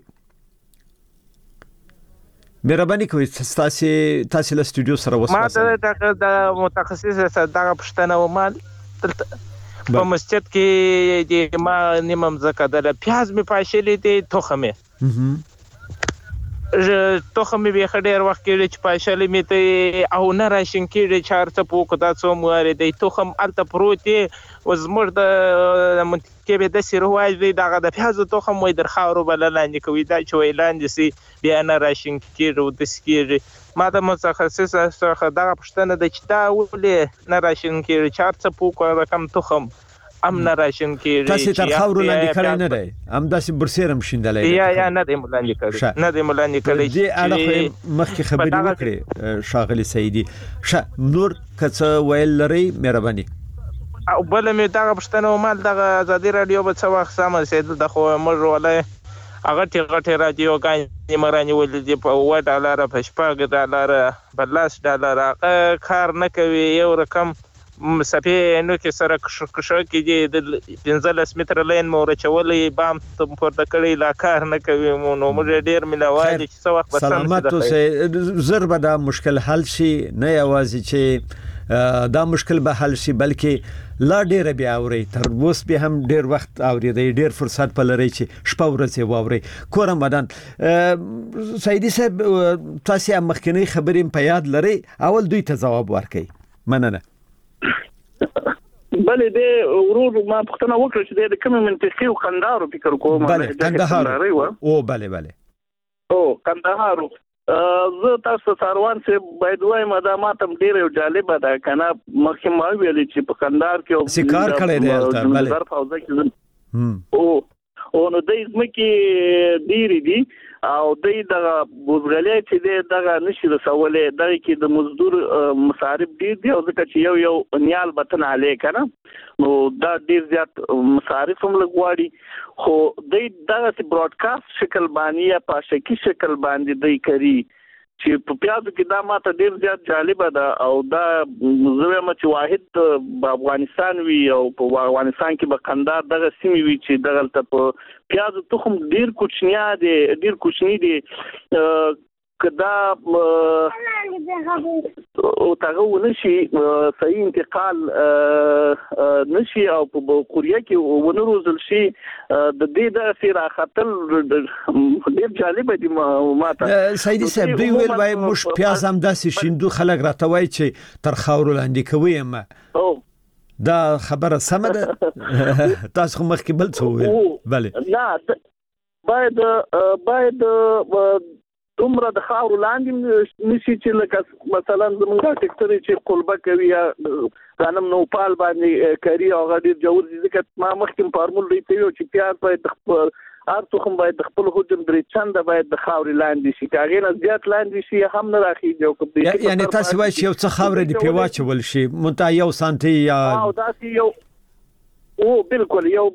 مهرباني کوئ تاسو تاسو له سټوډیو سره وسوسه. ما د متخصص دغه پښتنه و مال په مسجد کې د ما نیمم زکه د پیاز می پاشلې دي توخمه توخمه به خډیر وخت کې چې پاشلې می ته او نه راشن کې چارته پوک دا څو موارد دی توخم الته پروتي وزمر د منطقه به د سیروای دی دغه د پیاز توخم وای در خاورو بل لاندې کوي دا چې ویلاندې سي بیا نه راشن کې رو د سکیر. ما د متخصص څخه دغه پښتنه د چتا ولې نه راشن کې چارته پوک رقم توخم ام نه راشن کې تاسو تر خاورو لاندې کړی نه دی ام داسې برسیرم شیندلې یا یا نه دی ملاندې کړی نه دی ملاندې کړی چې اړه مخکې خبرې وکړي شاغلی سیدی. ش نور کڅ ویل لري مهرباني. او بل مې دغه پښتنه مال دغه ازادي رادیو په څو وخت سم سید د خو مر ولای هغه ټیغه ټی رادیو غاین مراني ولدي په و ډالر په شپږ ډالر په لاس ډالر کار نه کوي یو رقم مسافه نو کې سره کښ کې دي پنځلس متر لین مور چولې بام ته پورته کړی لا کار نه کوي نو موږ ډیر ملوادي چې څو وخت سلامت اوسه ضرب دا مشکل حل شي نه یوازې چې دا مشکل به حل شي بلکې لا ډیر بیا اوري تر اوس به هم ډیر وخت اوري ډیر فرصت په لري چې شپه ورځ واوري کورم بدن سیدی صاحب تاسو مخکنی خبرې په یاد لري اول دوی ته جواب ورکړي مننه بلې د ورور ما پښتنه وکړه چې د کوم منطقي او قندهار فکر کوم بلې قندهار او بلې بلې او قندهار زه تاسو ساروان چې باید وایم دا ماته ډیر جالب ده کنه مخکې ما ویل چې په قندهار کې سکار کړی دی البته بلې ظرف او ځکه او او نو د اسمکې ډیر دي او د دغه بوزغلې چې دغه نشي رسولې دغه کې د مزدور مصارف ډیر دي او ځکه چې یو یو نیال بتن علی کنه نو دا ډیر زیات مصارف هم لګواړي خو د دغه براډکاسټ شکل باندې یا پاشکی شکل باندې دی کوي چې په پیازو کې دا ماته ډیر زیات جالب ده او دا زوی ما چې واحد په افغانستان وی او په افغانستان کې به قندهار دغه سیمې وی چې دغه ته په پیازو تخم ډیر کوچنیا دي ډیر کوچنی دي کدا او تاغه ونشي صحیح انتقال نشي او په کوریا کې ونروزل شي د دې د سیرا خطل ډیر جالب دي ماته سیدی صاحب دی ویل وای مش پیاز هم داسې شیندو خلک راته وای چې تر خاور لاندې کوي ما او دا خبره سم ده تاسو مخکې بل څه ویل بله نه باید باید دومره د خاور لاندې نشي چې لکه مثلا زمونږ سکتوري چې قلبه کوي یا غنم نو پال باندې کوي او غډیر جوړ دي ځکه ما مخکې فارمول لري چې پیاز باید خپل هر تخم باید خپل حجم درې چنده باید د خاور لاندې شي کاغې نه زیات لاندې شي هم نه راخیږي او کوم یعنی تاسو وایي چې یو څه خاور دی پیواچول شي مونته یو سانتي یا او داسې یو او بالکل یو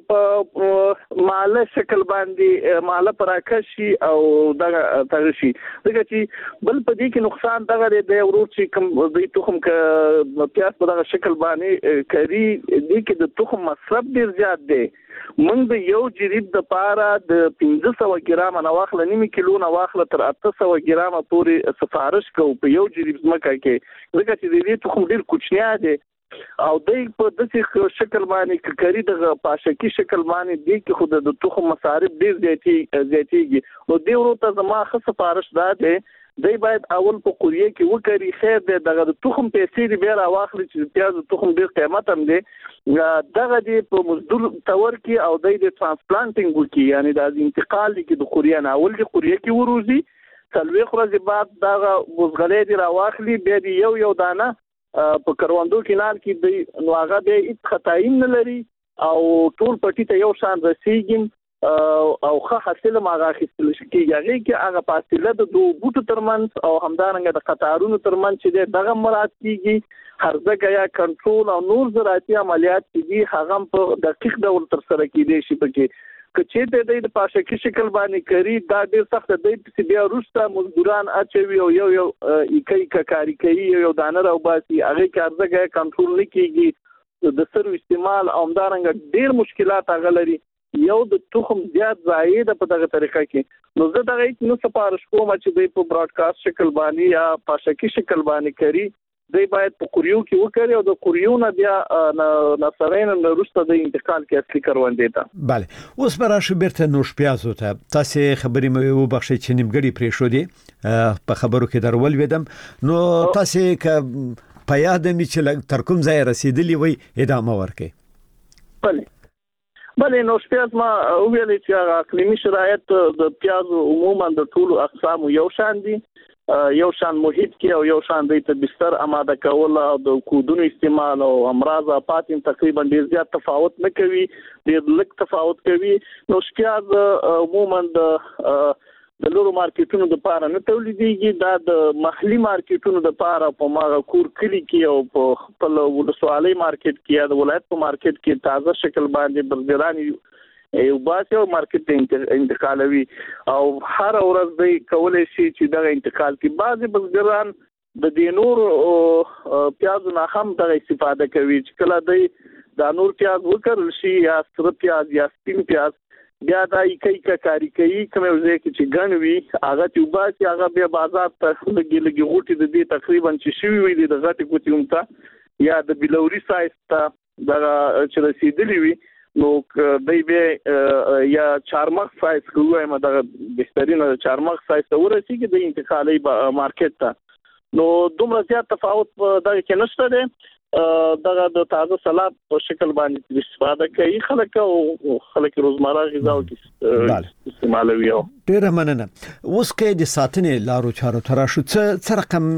ماله شکل باندې ماله پراکشي او دغه تغشي دغه چې بل په دې کې نقصان دغه دی ورور چې کوم د تخم ک پیاز په دغه شکل باندې کوي دې کې د تخم مصرف ډیر زیات دی موږ د یو جریب د پاره د پنځه سوه ګرام نه واخله نیمه کیلو نه واخله تر اته سوه ګرام پورې سفارش کوو په یو جریب ځمکه کې ځکه چې دې تخم ډیر کوچنی دی او دای په داسې شکل باندې کری د پاشکی شکل باندې دی کې خود د تخم مصارف ډیر زیاتی زیاتیږي نو دی ورته زما خص سفارش ده دی باید اول په قوریه کې وکړي خیر دی دغه تخم پیسې دی بیا واخلي چې پیاز تخم ډیر قیمت هم دی دغه دی په مزدور تور کې او دی د ترانسپلانټینګ وکي یعنی د انتقال کې د قوریه نه اول د قوریه کې وروزي څلوي خورځي بعد دغه بوزغلې دی راواخلي بیا دی یو یو دانه په کروندو کینال کې د نو هغه به هیڅ خطایم نه لري او ټول پټی ته یو شان رسیږي او ښه حاصل ماغه خپل شي کېږي کې هغه فاصله د دوه بوټو ترمنځ او همدارنګه د قطارونو ترمنځ چې دغه مراد کیږي هرځه یا کنټرول او نور زراعتي عملیات چې هغه په دقیق ډول تر سره کیدي شي پکې کچې ته د پاشکی شکل باندې کری دا ډیر سخت دی چې بیا روسته مزدوران اچوي او یو یو یکي کاری کوي یو دانه او باسي هغه کارځه کنټرول نه کیږي د سر استعمال او همدارنګه ډیر مشکلات غلري یو د تخم زیات زائد په دغه طریقه کې نو زه دغه نو سپارښت کوم چې د په براډکاسټ شکل باندې یا پاشکی شکل باندې کری دی باید په کوریو کې وکړي او د کوریو نه بیا نصرین نه روسته د انتقال کې اصلي کروندې ته bale اوس براشه بیرته نوش پیازو ته تاسو خبرې مې وبخښئ چې نیمګړی پرې شو دي په خبرو کې درول ویدم نو تاسو ک په یاد مې چې تر کوم ځای رسیدلی وي ادامه ورکړئ bale bale نوش پیاز ما ویل چې اقلیمي شرایط د پیازو عموما د ټولو اقسام یو شان دي یو شان محیط کې او یو شان د بستر آماده کول او د کودونو استعمال او امراض افات تقریبا ډیر زیات تفاوت نه کوي ډیر لږ تفاوت کوي نو شکایت عموما د د لورو مارکیټونو د پاره نه تولیدېږي دا د محلي مارکیټونو د پاره په ماغه کور کلی کې او په خپل ولسوالۍ مارکیټ کې یا د ولایت په مارکیټ کې تازه شکل باندې برګرانی یو باسي او مارکیټ انتقالوي او هر ورځ دوی کولای شي چې دغه انتقال کې بعضي بزګران د دې نور پیازو نه هم د استفاده کوي چې کله دوی د نور پیاز وکړل شي یا سره پیاز یا سپین پیاز بیا دا یکي کاری کوي کوم ځای کې چې غنوي هغه چې وباسي هغه بیا بازار ته لګي لګي غوټي د دې تقریبا چې شوی وي د غټي کوتي همته یا د بلوري سایز ته دا چې رسیدلی وي نو دای به یا چارمغ سایز کوی ما دا بهترینه چارمغ سایز ته ورسیږي د انتقالي مارکیټ ته نو دومره زیات تفاوت دا کې نشته دی دغه د تازه سلاد په شکل باندې استفاده کوي خلک او خلک روزمره غذا او استعمالوي. ډیر مننه. اوس کې د ساتنې لارو چارو تر شو څه رقم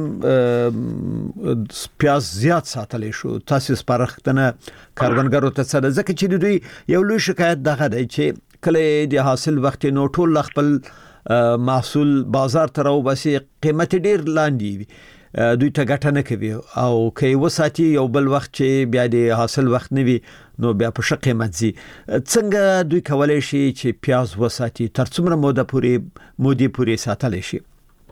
پیاز زیات ساتلی شو تاسو سپارښتنه کاربنګرو ته څه ځکه چې دوی یو لوی شکایت دغه دی چې کله د حاصل وخت نو ټول خپل محصول بازار ته راو باسي قیمت ډیر لاندې وي دوی ته ګټه نه کوي او کې وساتي یو بل وخت چې بیا د حاصل وخت نه وي نو بیا په شق قیمت زی څنګه دوی کولای شي چې پیاز وساتي تر څومره موده پورې مودي پورې ساتلی شي؟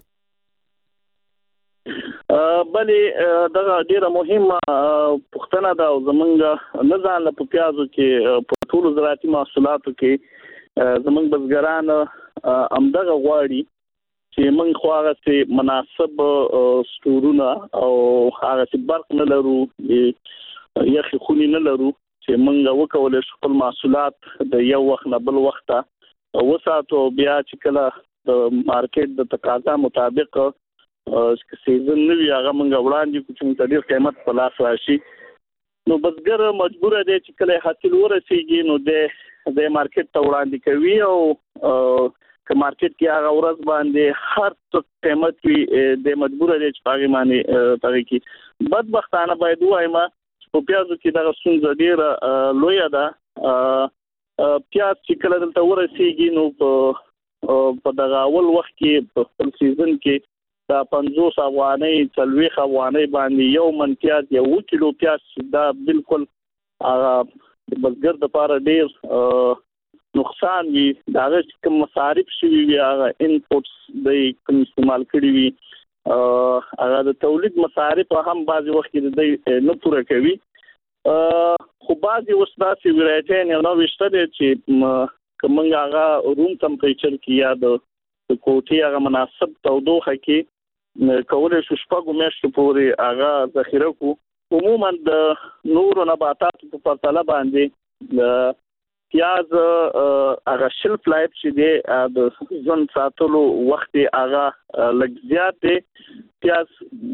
بلې دا ډیره مهمه پوښتنه ده او زمونږ نه ځان له پیازو کې په ټولو زراعتي محصولاتو کې زمونږ بزګران امدغه غواړي چې موږ خو هغه چې مناسب سټورونه او هغه چې برق نه لرو یخي خونی نه لرو چې موږ وکولای شو خپل محصولات د یو وخت نه بل وخت وساتو بیا چې کله د مارکیټ د تقاضا مطابق سیزن نوی هغه موږ وړاندې کوم چې ډیر قیمت په لاس راشي نو بزګر مجبور دی چې کله حاصل ورسیږي نو د د مارکیټ ته وړاندې کوي او که مارکیټ کې هغه ورځ باندې هر څه قیمت وي د مجبور دي چې پاګې باندې پاګې کې بدبختانه باید وایم په پیازو کې دا څنګه ډیره لوی ده پیاز چې کله دلته ورسیږي نو په دغه اول وخت کې په خپل سیزن کې دا پنځوس افغانۍ څلوېښت افغانۍ باندې یو من پیاز یو کیلو پیاز دا بالکل د بزګر لپاره ډیر نقصان وي دا چې کوم مصارف شوي وي هغه انپوټس د کوم استعمال کړي وي هغه د تولید مصارف هم بعضي وخت کې نه پوره کوي خو بعضي وسداسي ورایټین یو نو وشته چې کومه هغه روم ټمپریچر کې یا د کوټې هغه مناسب تودوخه کې کولای شو شپږ میاشتې پورې هغه ذخیره کو عموما د نورو نباتاتو په پرتله باندې پیاز هغه شلف لایف چې دی د ځون ساتلو وخت هغه لږ زیات دی پیاز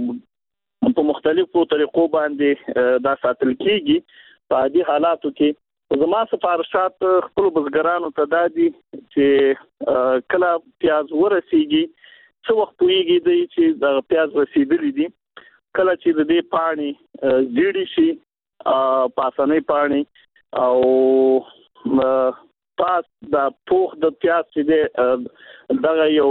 په مختلفو طریقو باندې دا ساتل کیږي په دې حالاتو کې زما سفارشات خپل بزګرانو ته دادي چې کله پیاز ورسیږي څو وخت پوېږي دی چې د پیاز رسیدلی دي کله چې د دې پانی زیړی شي پاسنۍ پانی او پاس د پوخ د پیاز چې دی دغه یو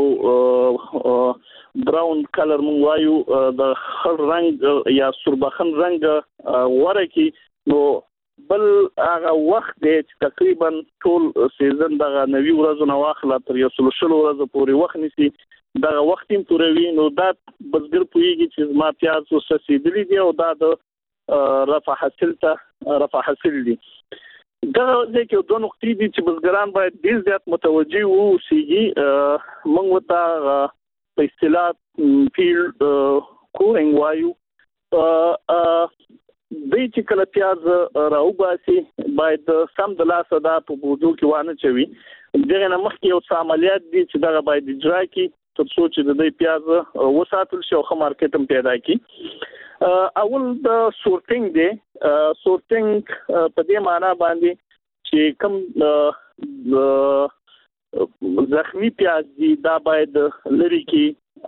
براون کلر مونږ وایو د خړ رنگ یا سربخن رنگ ورکی نو بل هغه وخت دی چې تقریبا ټول سیزن دغه نوي ورځو نه واخله تر یو څلور شل ورځې پورې وخت نیسي دغه وخت هم پوروي نو دا بزګر پوېږي چې ما پیاز وسېدلی دی او دا د رفع حاصل ته رفع حاصل دی دا د یو دوه نقطې دي چې بزګران باید ډیر زیات متوجي ووسیږي موږ وتا په اصطلاح فیلډ کورینګ وایو د چې کله پیاز راوباسي باید سم د لاس ادا په بوجو کې وانه چوي دغه نه مخکې یو عملیات دي چې دا باید اجرا کی تر څو چې د دې پیاز وساتل شي او خو مارکیټ هم پیدا کی اول د سورټینګ دی سورټینګ په دې معنی باندې چې کوم زخمی پیاز دی دا باید لري کی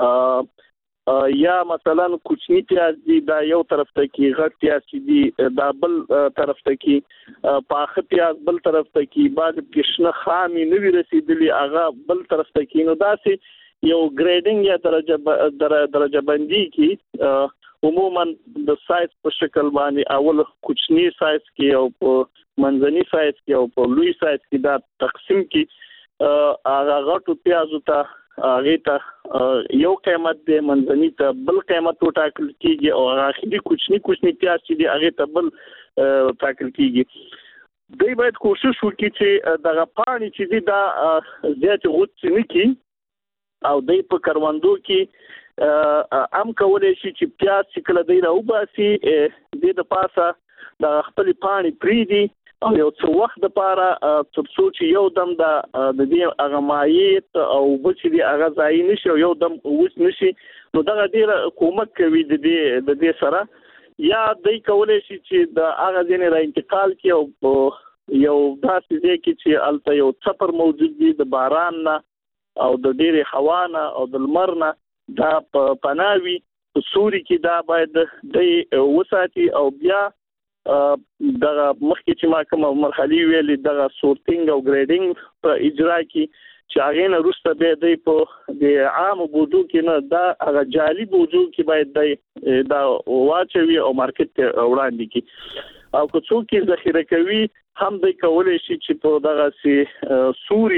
یا مثلا کوچنی پیاز دی دا یو طرف ته کی غټ پیاز دی دا بل طرف ته کی پاخه پیاز بل طرف ته کی بعد کښنه خامي نوی رسیدلی هغه بل طرف ته کی نو داسې یو ګریډینګ یا درجه درجه بندي کی عموما د سایز په شکل باندې اول کوچنی سایز کې او په منځني سایز کې او په لوی سایز کې دا تقسیم کې هغه غټو پیازو ته هغه ته یو قیمت دی، منځني ته بل قیمت وټاکل کیږي او هغه اخري کوچني کوچني پیاز چې دی هغه ته بل ټاکل کیږي. دوی باید کوشش وکړي چې دغه پاڼې چې دی دا زیات غوڅ نه کی او دوی په کروندو کې ام کولای شي چې پیاز چې کله دی راوباسي د د پاسه د خپل پاڼې پریدي او یو څو وخت لپاره تر څو چې یو دم د د دې هغه مایع او بچی دی هغه ځای نشي او یو دم وښ نشي، نو دا ډیر کومک کوي د دې د دې سره. یا دوی کولای شي چې د هغه ځینې را انتقال کې او یو داسې ځای کې چې الته یو څپر موجود دی د باران نه او د ډېرې هوا نه او د لمر نه دا پناوي په سوري کې دا باید د وساتي او بیا دغه مخکې چې ما کومه مرحلي ویلې دغه سورتینګ او ګریډینګ په اجرا کې چې هغه نه وروسته به دی په د عام بوجو کې نه دا هغه جعلي بوجو کې باید دی دا واچوي او مارکیټ ته وړاندې کی او که څوک یې ذخیره کوي هم دی کولای شي چې په دغه سي سوري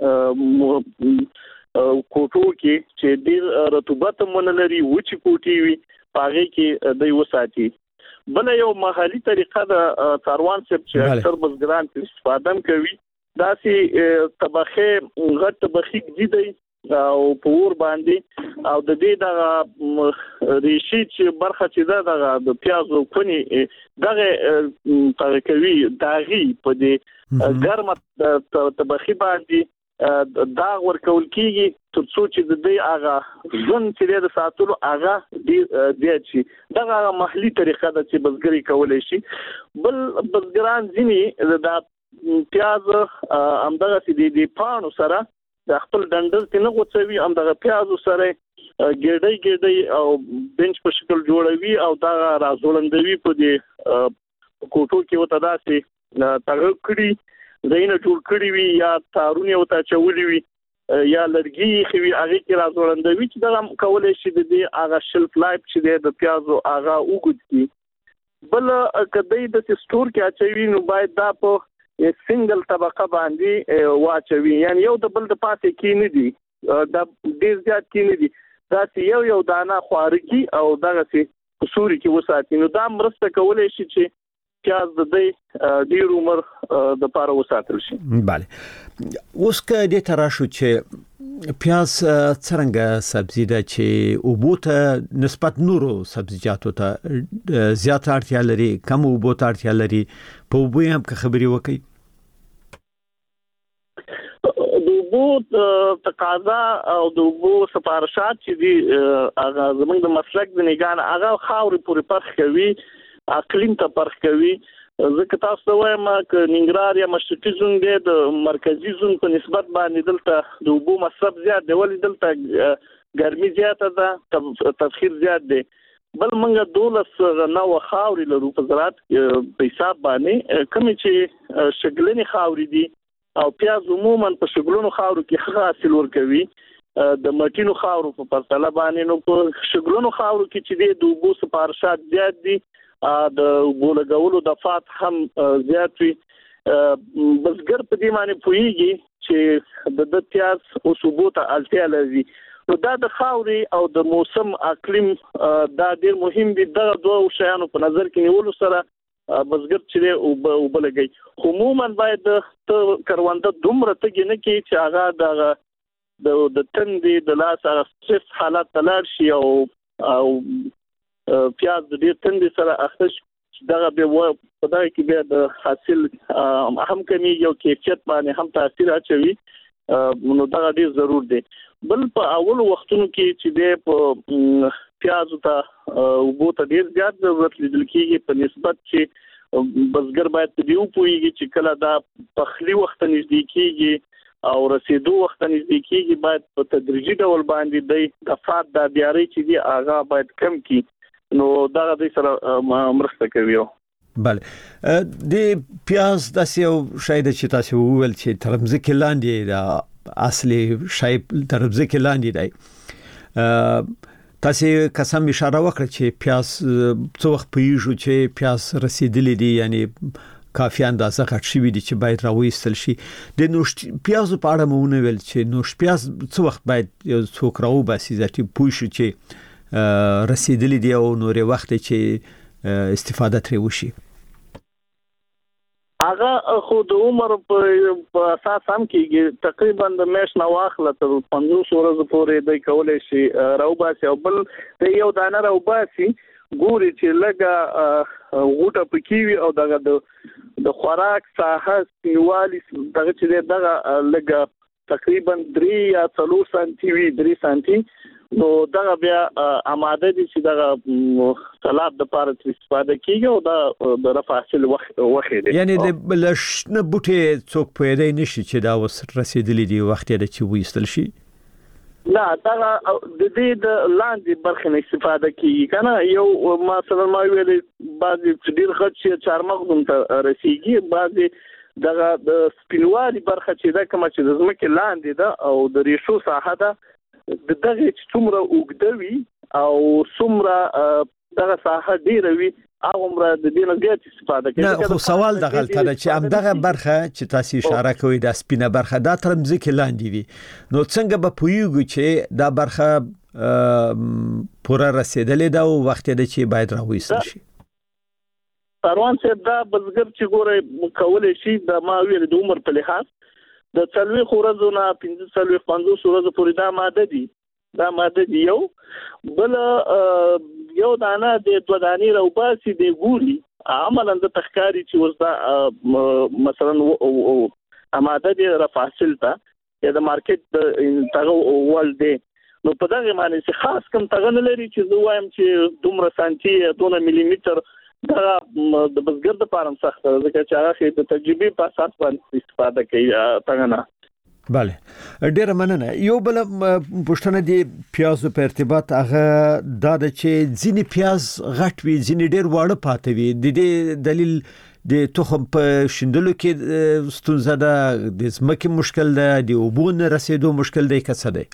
کوټو کې چې ډیر رطوبت مون لري وچی کوټي وي هغه کې دی وساتي. بل یو محلي طریقه د څاروان سپ چې اکثر بزګران استفاده کوي دا سي طبخه غټ طبخي جدي او پور باندې او د دې د ریشي چې برخه چې دا د پیازو کونی دغه ترکوي داغي په دې ګرمه طبخي باندې داغ ورکول کیږي تر څو چې د دې هغه ځن چې د ساتلو هغه دی شي. دغه محلي طریقه ده چې بزګری کولای شي. بل بزګران ځینی د پیاز همدغه سي د پانو سره د خپل ډنډر کې نه غوڅوي، همدغه پیازو سره ګډي ګډي او بنچ په شکل جوړوي او دا راځولندوي په دې کوټو کې وته داسي تغ کړی زینه جوړ کړی وي یا تارونه وته چولې وي یا لرګي خوي هغه کې راځولندوي چې دا کولای شي د دې هغه شلف لایف چې د پیازو هغه وګړي. بل کدی د سټور کې اچوي نو باید دا په سنگل طبقه باندې واچوي، یعنی یو د بل د پاتې کې نه دي دا ډیر زیات کې نه دي، دا یو یو دانه خوارکی او دغه سي سوري کې وساتي. نو دا مرسته کولای شي چې پیاز د دې ډیر عمر د پاره وساتل شي. bale اوس که د تراشو چې پیاز څنګه سبزی ده چې اوبوته نسبت نورو سبزیجاتو ته زیات اړتیا لري، کم اوبوته اړتیا لري، په اوبو هم که خبري وکړي. د اوبو تقاضا او د اوبو سپارښات چې دي هغه زموږ د مسلک د نگان هغه خاورې پورې پرخ کوي، اقلیم ته پرخ کوي. ځکه تاسو وایم ک ننګرهار یا مشرقي زون دی د مرکزی زون په نسبت باندې دلته د اوبو مصرف زیات دی، ولې دلته ګرمي زیاته ده، تبخیر زیات دی. بل منګه دولس نو خاورې لرو په زراعت په حساب باندې کوم چې شګلنی خاورې دي او پیاز عموما په شګلونو خاورو کې ښه حاصل ورکوي د مټینو خاورو په پرتله باندې. نو په شګلونو خاورو کې چې د اوبو سپارښات زیات دي، د بولګولو د فات هم زیات وي. بزګر په دې معنی پويږي چې د د پیاز او ثبوت اړتیا لري. نو دا د خاورې او د موسم اقلیم دا ډیر مهم دي. دا دوه شیانو په نظر کې نیولو سره بزګر چې او بلګي عموما باید ته کرونده دومره تګ نه کې چې هغه د د تندې د لاس هغه سټرس حالت تلار شي او او پیاز د دې تندې سره اخش دغه به په دای کې به د حاصل هم کمی یو کیفیت باندې هم تاثیر اچوي. نو دا ډیر ضرور دی. بل په اول وختونو کې چې د په پیاز ته او بوته ډیر زیات ضرورت لیدل کېږي په نسبت چې بزګر باید دې وپويږي چې کله دا پخلي وخت نږدې کېږي او رسیدو وخت نږدې کېږي باید په تدریجي ډول باندې د دفعات د بیاري چې دی هغه باید کم کی. نو دا د سره مرسته کوي. bale د پیاز د سیو شاید چې تاسو وویل چې ترمزه کې لاندې دا اصلي شای ترمزه کې لاندې دی. تاسو قسم اشاره وکړه چې پیاز څو وخت پیژو چې پیاز رسیدلی دی، یعنی کافي اندازه غټ شوی دي چې باید راوېستل شي. د نوش پیازو په اړه مونږ ویل چې نوش پیاز څو وخت باید څوک راو باسي چې پوه شي چې رسیدلی دی او نور وخت چې استفاده ترې وشي. هغه خو د عمر په اساس هم کېږي، تقریبا د میاشت نه واخله تر پنځوس ورځې پورې دی کولی شي راوباسي. او بل د یو دانه راوباسي ګوري چې لږه غوټه پکې وي او دغه د خوراک ساحه سپینوالي دغه چې دغه لږه تقریبا درې یا څلور سانتي وي، درې سانتي، نو دغه بیا آماده دي چې دغه سلاد د پاره استفاده کیږي او دا د رفع حاصل وخت وخت دی. یعنی د بلشنه بوټي څوک پیدا نشي چې دا وس رسیدلی دی وخت دی چې وېستل شي. لا دا د دې د لاندې برخې نه استفاده کیږي کنه. یو مثلا ما ویل بعضی ډیر غټ شي چارمغز ته رسیږي، بعضی دغه د سپینوالي برخه چې دا کوم چې د زمکه لاندې ده او د ریشو ساحه ده د دغه څومره وګدوي او څومره دغه ساحه ډیره وي او عمره د دې نه زیات استفاده کوي. نه خو سوال د غلطه ده چې هم دغه برخه چې تاسو اشاره کوئ د سپینه برخه دا تر مځکه لاندې وي، نو څنګه به پویږي چې دا برخه پوره رسیدلې ده او وخت دی چې باید راوېستل شي. سروان صاحب دا بزګر چې ګوره کولای شي د ما ویل د عمر په لحاظ د څلوي خورزو نه پنځه څلوي پنځوس ورځې پورې دا ماده دي دا ماده دی. یو بل یو دانه د دوه دانې راوباسي د ګوري عملاً د تخکاری چې وسدا مثلا ماده دی رفع حاصل ته یا د مارکیټ تاغه ول دی، نو په دغه معنی چې خاص کم تاغه نه لري چې زه وایم چې دومره سانتي دونه ملي متر دا د بزګر د پاره سخت ده ځکه چې هغه د تجربې په اساس باندې استفاده کوي څنګه. بله ډیره مننه. یو بل پښتنه دی پیازو په ارتباط هغه دا د چې ځینی پیاز غټ وي ځینی ډیر واړه پاتې وي، د دې دلیل د تخم په شندلو کې ستونزه ده، د زمکه مشکل ده، د اوبو نه رسیدو مشکل دی که څه دی؟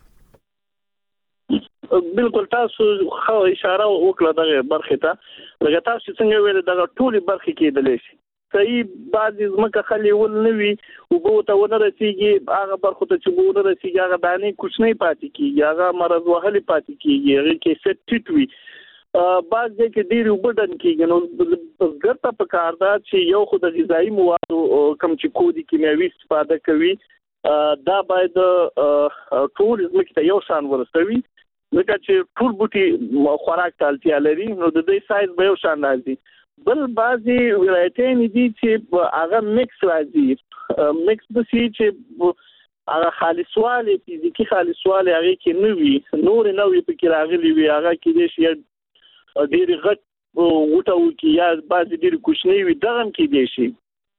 بالکل تاسو خو اشاره وکړه دغه برخه ته، لکه تاسو څنګه ویل دغه ټولي برخه کې دلې شي صحیح بعضی زمکه خلی ول نوي او بو ته ونه رسیږي، هغه برخه ته چې بو ونه رسیږي هغه دانې کوچنی پاتې کیږي، هغه مرز وهلي پاتې کیږي، هغه کې ست ټیټ وي، بعض کې ډیر وبدن کیږي. نو ګرته په کار دا چې یو خو د غذایی موادو کم چې کودي کیمیاوي استفاده کوي دا باید ټول زمکه ته یو شان ورسوي، ځکه چې ټول بوټي خوراک ته اړتیا لري، نو د دې سایز به یو شان راځي. بل بعضي ولایتونه دي چې هغه میکس راځي، میکس د سي چې هغه خالصواله فزیکی خالصواله هغه کې نو وي، نور نو وي په کې راغلي وي، هغه کې دې شي ډېر غټ وټو کې یا بعضي ډېر کوچنی وي دغه کې دې شي.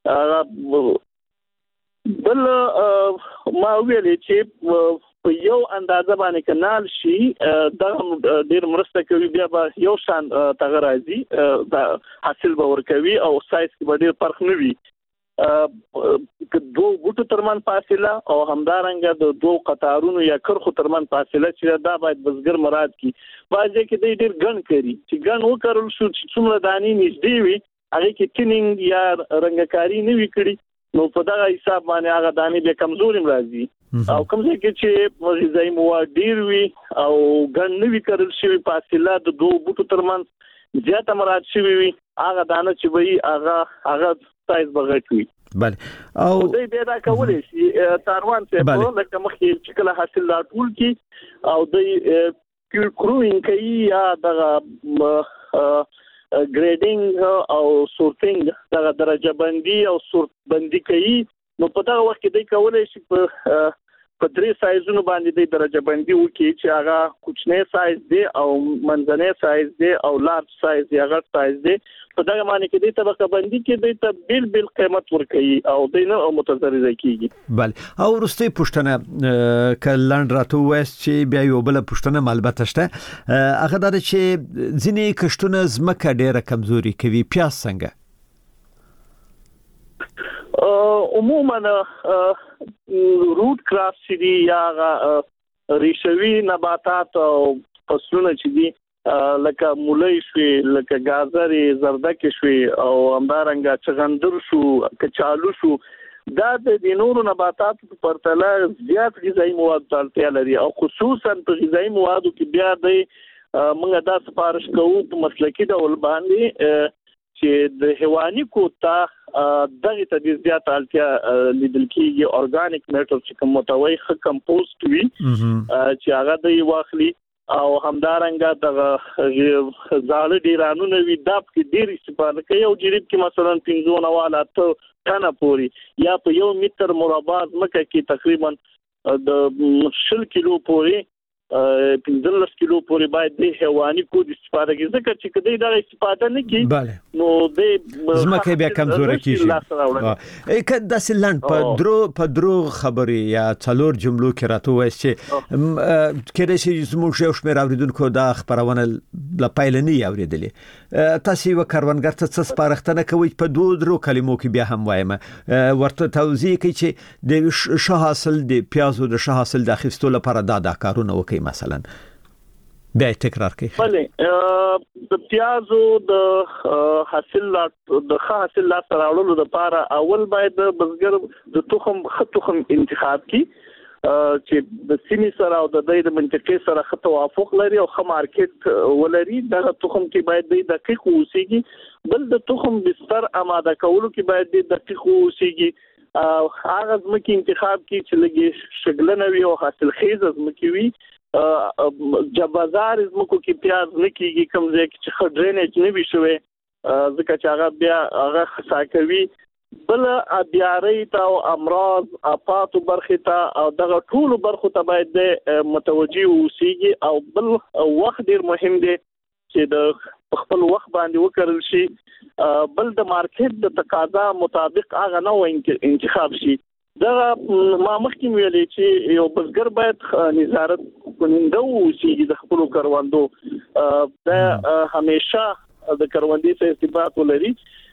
بل ما ویل چې په یو اندازه باندې کنال شي دا ډیر مرسته کوي، بیا به یو شان تغیر راځي، دا حاصل به ورکوي او سایز کې به ډیر فرق نه وي. دوه بوټو ترمن فاصله او همدارنګه د دوه قطارونو یا کرخو ترمن فاصله چې دا باید بزګر مراد کی. باځي کې د ډیر ګن کوي چې ګن وکړل شو چې څومره دانی نږدې وي هغه کې ټینینګ یا رنګکاری نه وی کړی، نو په دغه حساب باندې هغه دانی به کمزوري راځي. او کوم ځای کې چې غذایی مواد ډیر وي او ګن نه وی کړل شي فاصله د دوه بوټو ترمن زیاته مراد شي وي، هغه دانه چې وي هغه هغه سایز بغټ وي. بله او دوی به دا کولای شي تاروان ته په لکه مخې چې کله حاصل لا ټول کی او دوی کروینګ کوي یا دغه ګریډینګ او سورټینګ دغه درجه بندي او سورت بندي کوي. نو په دا وخت کې دوی کولای شي په په درې سایزونو باندې د درجه بندي وکړي چې هغه کوچنی سایز دی او منځنی سایز دی او لارج سایز دی، هغه سایز دی. په دا معنی کې د طبقه بندي کې د ته بیل بیل قیمت ورکړي او د نه متضرر کیږي. بله او ورسته پښتنه کلند راته وست چې بیا یو بل پښتنه البته شته، هغه دا چې ځینې کښتونه زمکه ډیره کمزوري کوي، پیاز څنګه؟ عموما روټ کراپ چې دي یا ریشوي نباتات او فصلونه چې دي لکه مولای شوي لکه گازرې زردکې شوي او همدارنګه چغندر شو کچالو شو دا د نورو نباتاتو په پرتله زیات غذایی مواد ته اړتیا لري او خصوصا په غذایی موادو کې بیا د موږ دا سپارښت کوو په مسلکي ډول باندې چې د حیواني کوتا دغه ته د زیات اړتیا لیدل کېږي اورګانیک میټر چې کوم متوي خ کمپوست وي چې هغه د واخلي او همدارنګه د زاړه ډیرانونه وي دا په ډیر استفاده کوي او جریب کې مثلا پنځونه والا ته کنه پوری یا په یو متر مربع مکه کې تقریبا د شل کیلو پوری پنځلس کیلو پورې باید د حیواني کود استفاده کړي ځکه چې کله دا استفاده نه کړي نو د زمکه بیا کمزوري کیږي اې کدا سلند په درو په درو خبري یا څلور جملو کې راته وایي چې کله چې زموږ یو شمېر اوریدونکو دا خبرونه لا پایلنی اوریدلې تاسو یو کاروانګر ته څه سپارښتنه کوي په دوه درو کلمو کې بیا هم وایم ورته توضیح کوي چې د شه حاصل د پیازو د شه حاصل د اخیستلو لپاره دا د کارونه وکړي مثلا بیا تکرار کوي بله د پیازو د حاصل د حاصل لا تراولو د لپاره اول باید د بزګر د تخم خطوخم انتخاب کی چې د سیمې سره او د دې د منطقې سره خط توافق لري او خ مارکیټ ولري د تخم کې باید د دقیق اوسېږي بل د تخم بستر آماده کولو کې باید د دقیق اوسېږي هغه ځمکې انتخاب کی چې لګي شګلنه وي او حاصل خیز ځمکې وي جبازار زمکو کې پیاز نه کیږي کوم ځای کې چې ډرینیج نه وي شوی ځکه چې هغه بیا هغه خسا کوي بل ابياري ته او امراض افات برخه ته او دغه ټول برخه ته باید متوجي اوسېږي او بل وخت ډیر مهم دی چې د خپل وخت باندې وکړل شي بل د مارکیټ د تقاضا مطابق هغه نو انتخاب شي دا ما مخکې ویلې چې یو بزګر باید نظارت کننده اوسېږي د خپل کروندو دا همیشه د کروندې سره ارتباط ولري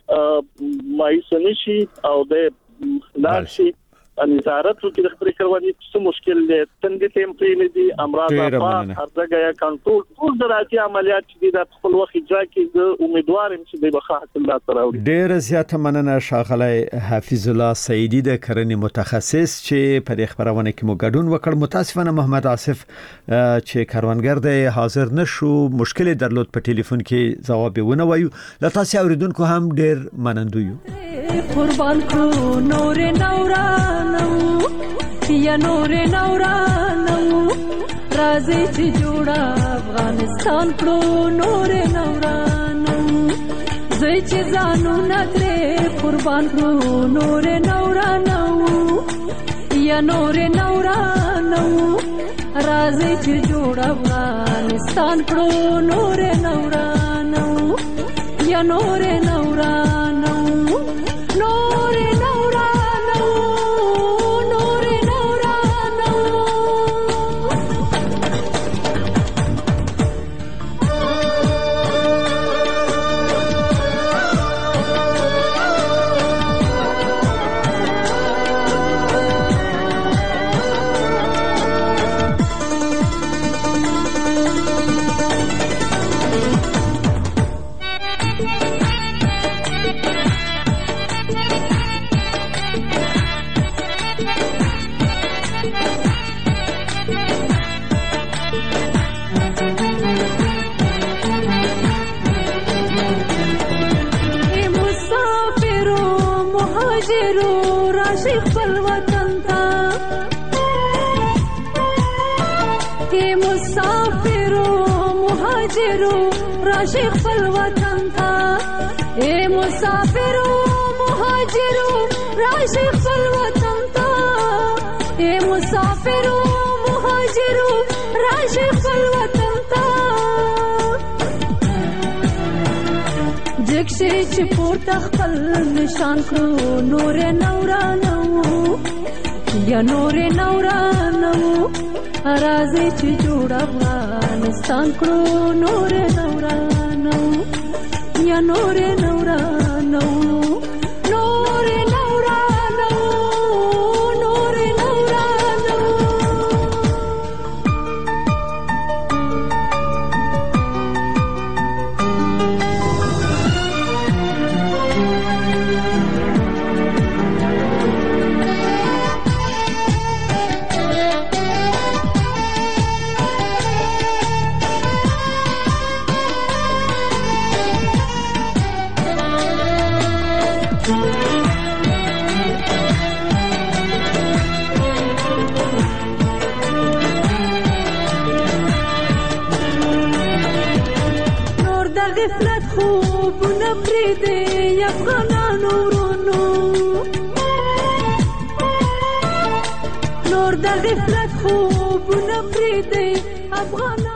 مایسنی شي او د لارشي نظارت وکړي د خپل کروندې څه مشکل دي تندې ټیمپرې نه دي امراض افات هرڅه یا کنټرول ټول دراتي عملیات چې د خپل وخت اجرا کې د امیدوارم چې د بخښه حاصل تراوړي ډیر زیاته مننه شاغلی حفیظ الله سعیدی د کرنې متخصص چې په خبرونه کې مو ګډون وکړ متاسفانه محمد آصف چې کاروانګر دی حاضر نشو مشکل درلود په ټلیفون کې جواب ونه وایو لا تاسو اوریدونکو هم ډیر منندو یو قربان کو نور نورانو یا نور نورانو راځي چې جوړ افغانستان کړو نور نورانو زوی چې ځانو نتره قربان کړو نور نورانو یا نور نورانو راځي چې جوړ افغانستان کړو نور نورانو یا نور نورانو نور نورانو نور نورانو راشي خپل وطن ته اے مسافرو مهاجرو راشي خپل وطن ته اے مسافرو مهاجرو راشي خپل وطن ته جکشي چې پورته خپل نشان کړو نور نورانو یا نور نورانو راځي چې جوړ افغانستان کړو نور نورانو یا نور نورانو نور نورانو نور نورانو د غفلت خوبونه پرېږدئ افغانانو ورونو نور د غفلت خوبونه پرېږدئ افغانانو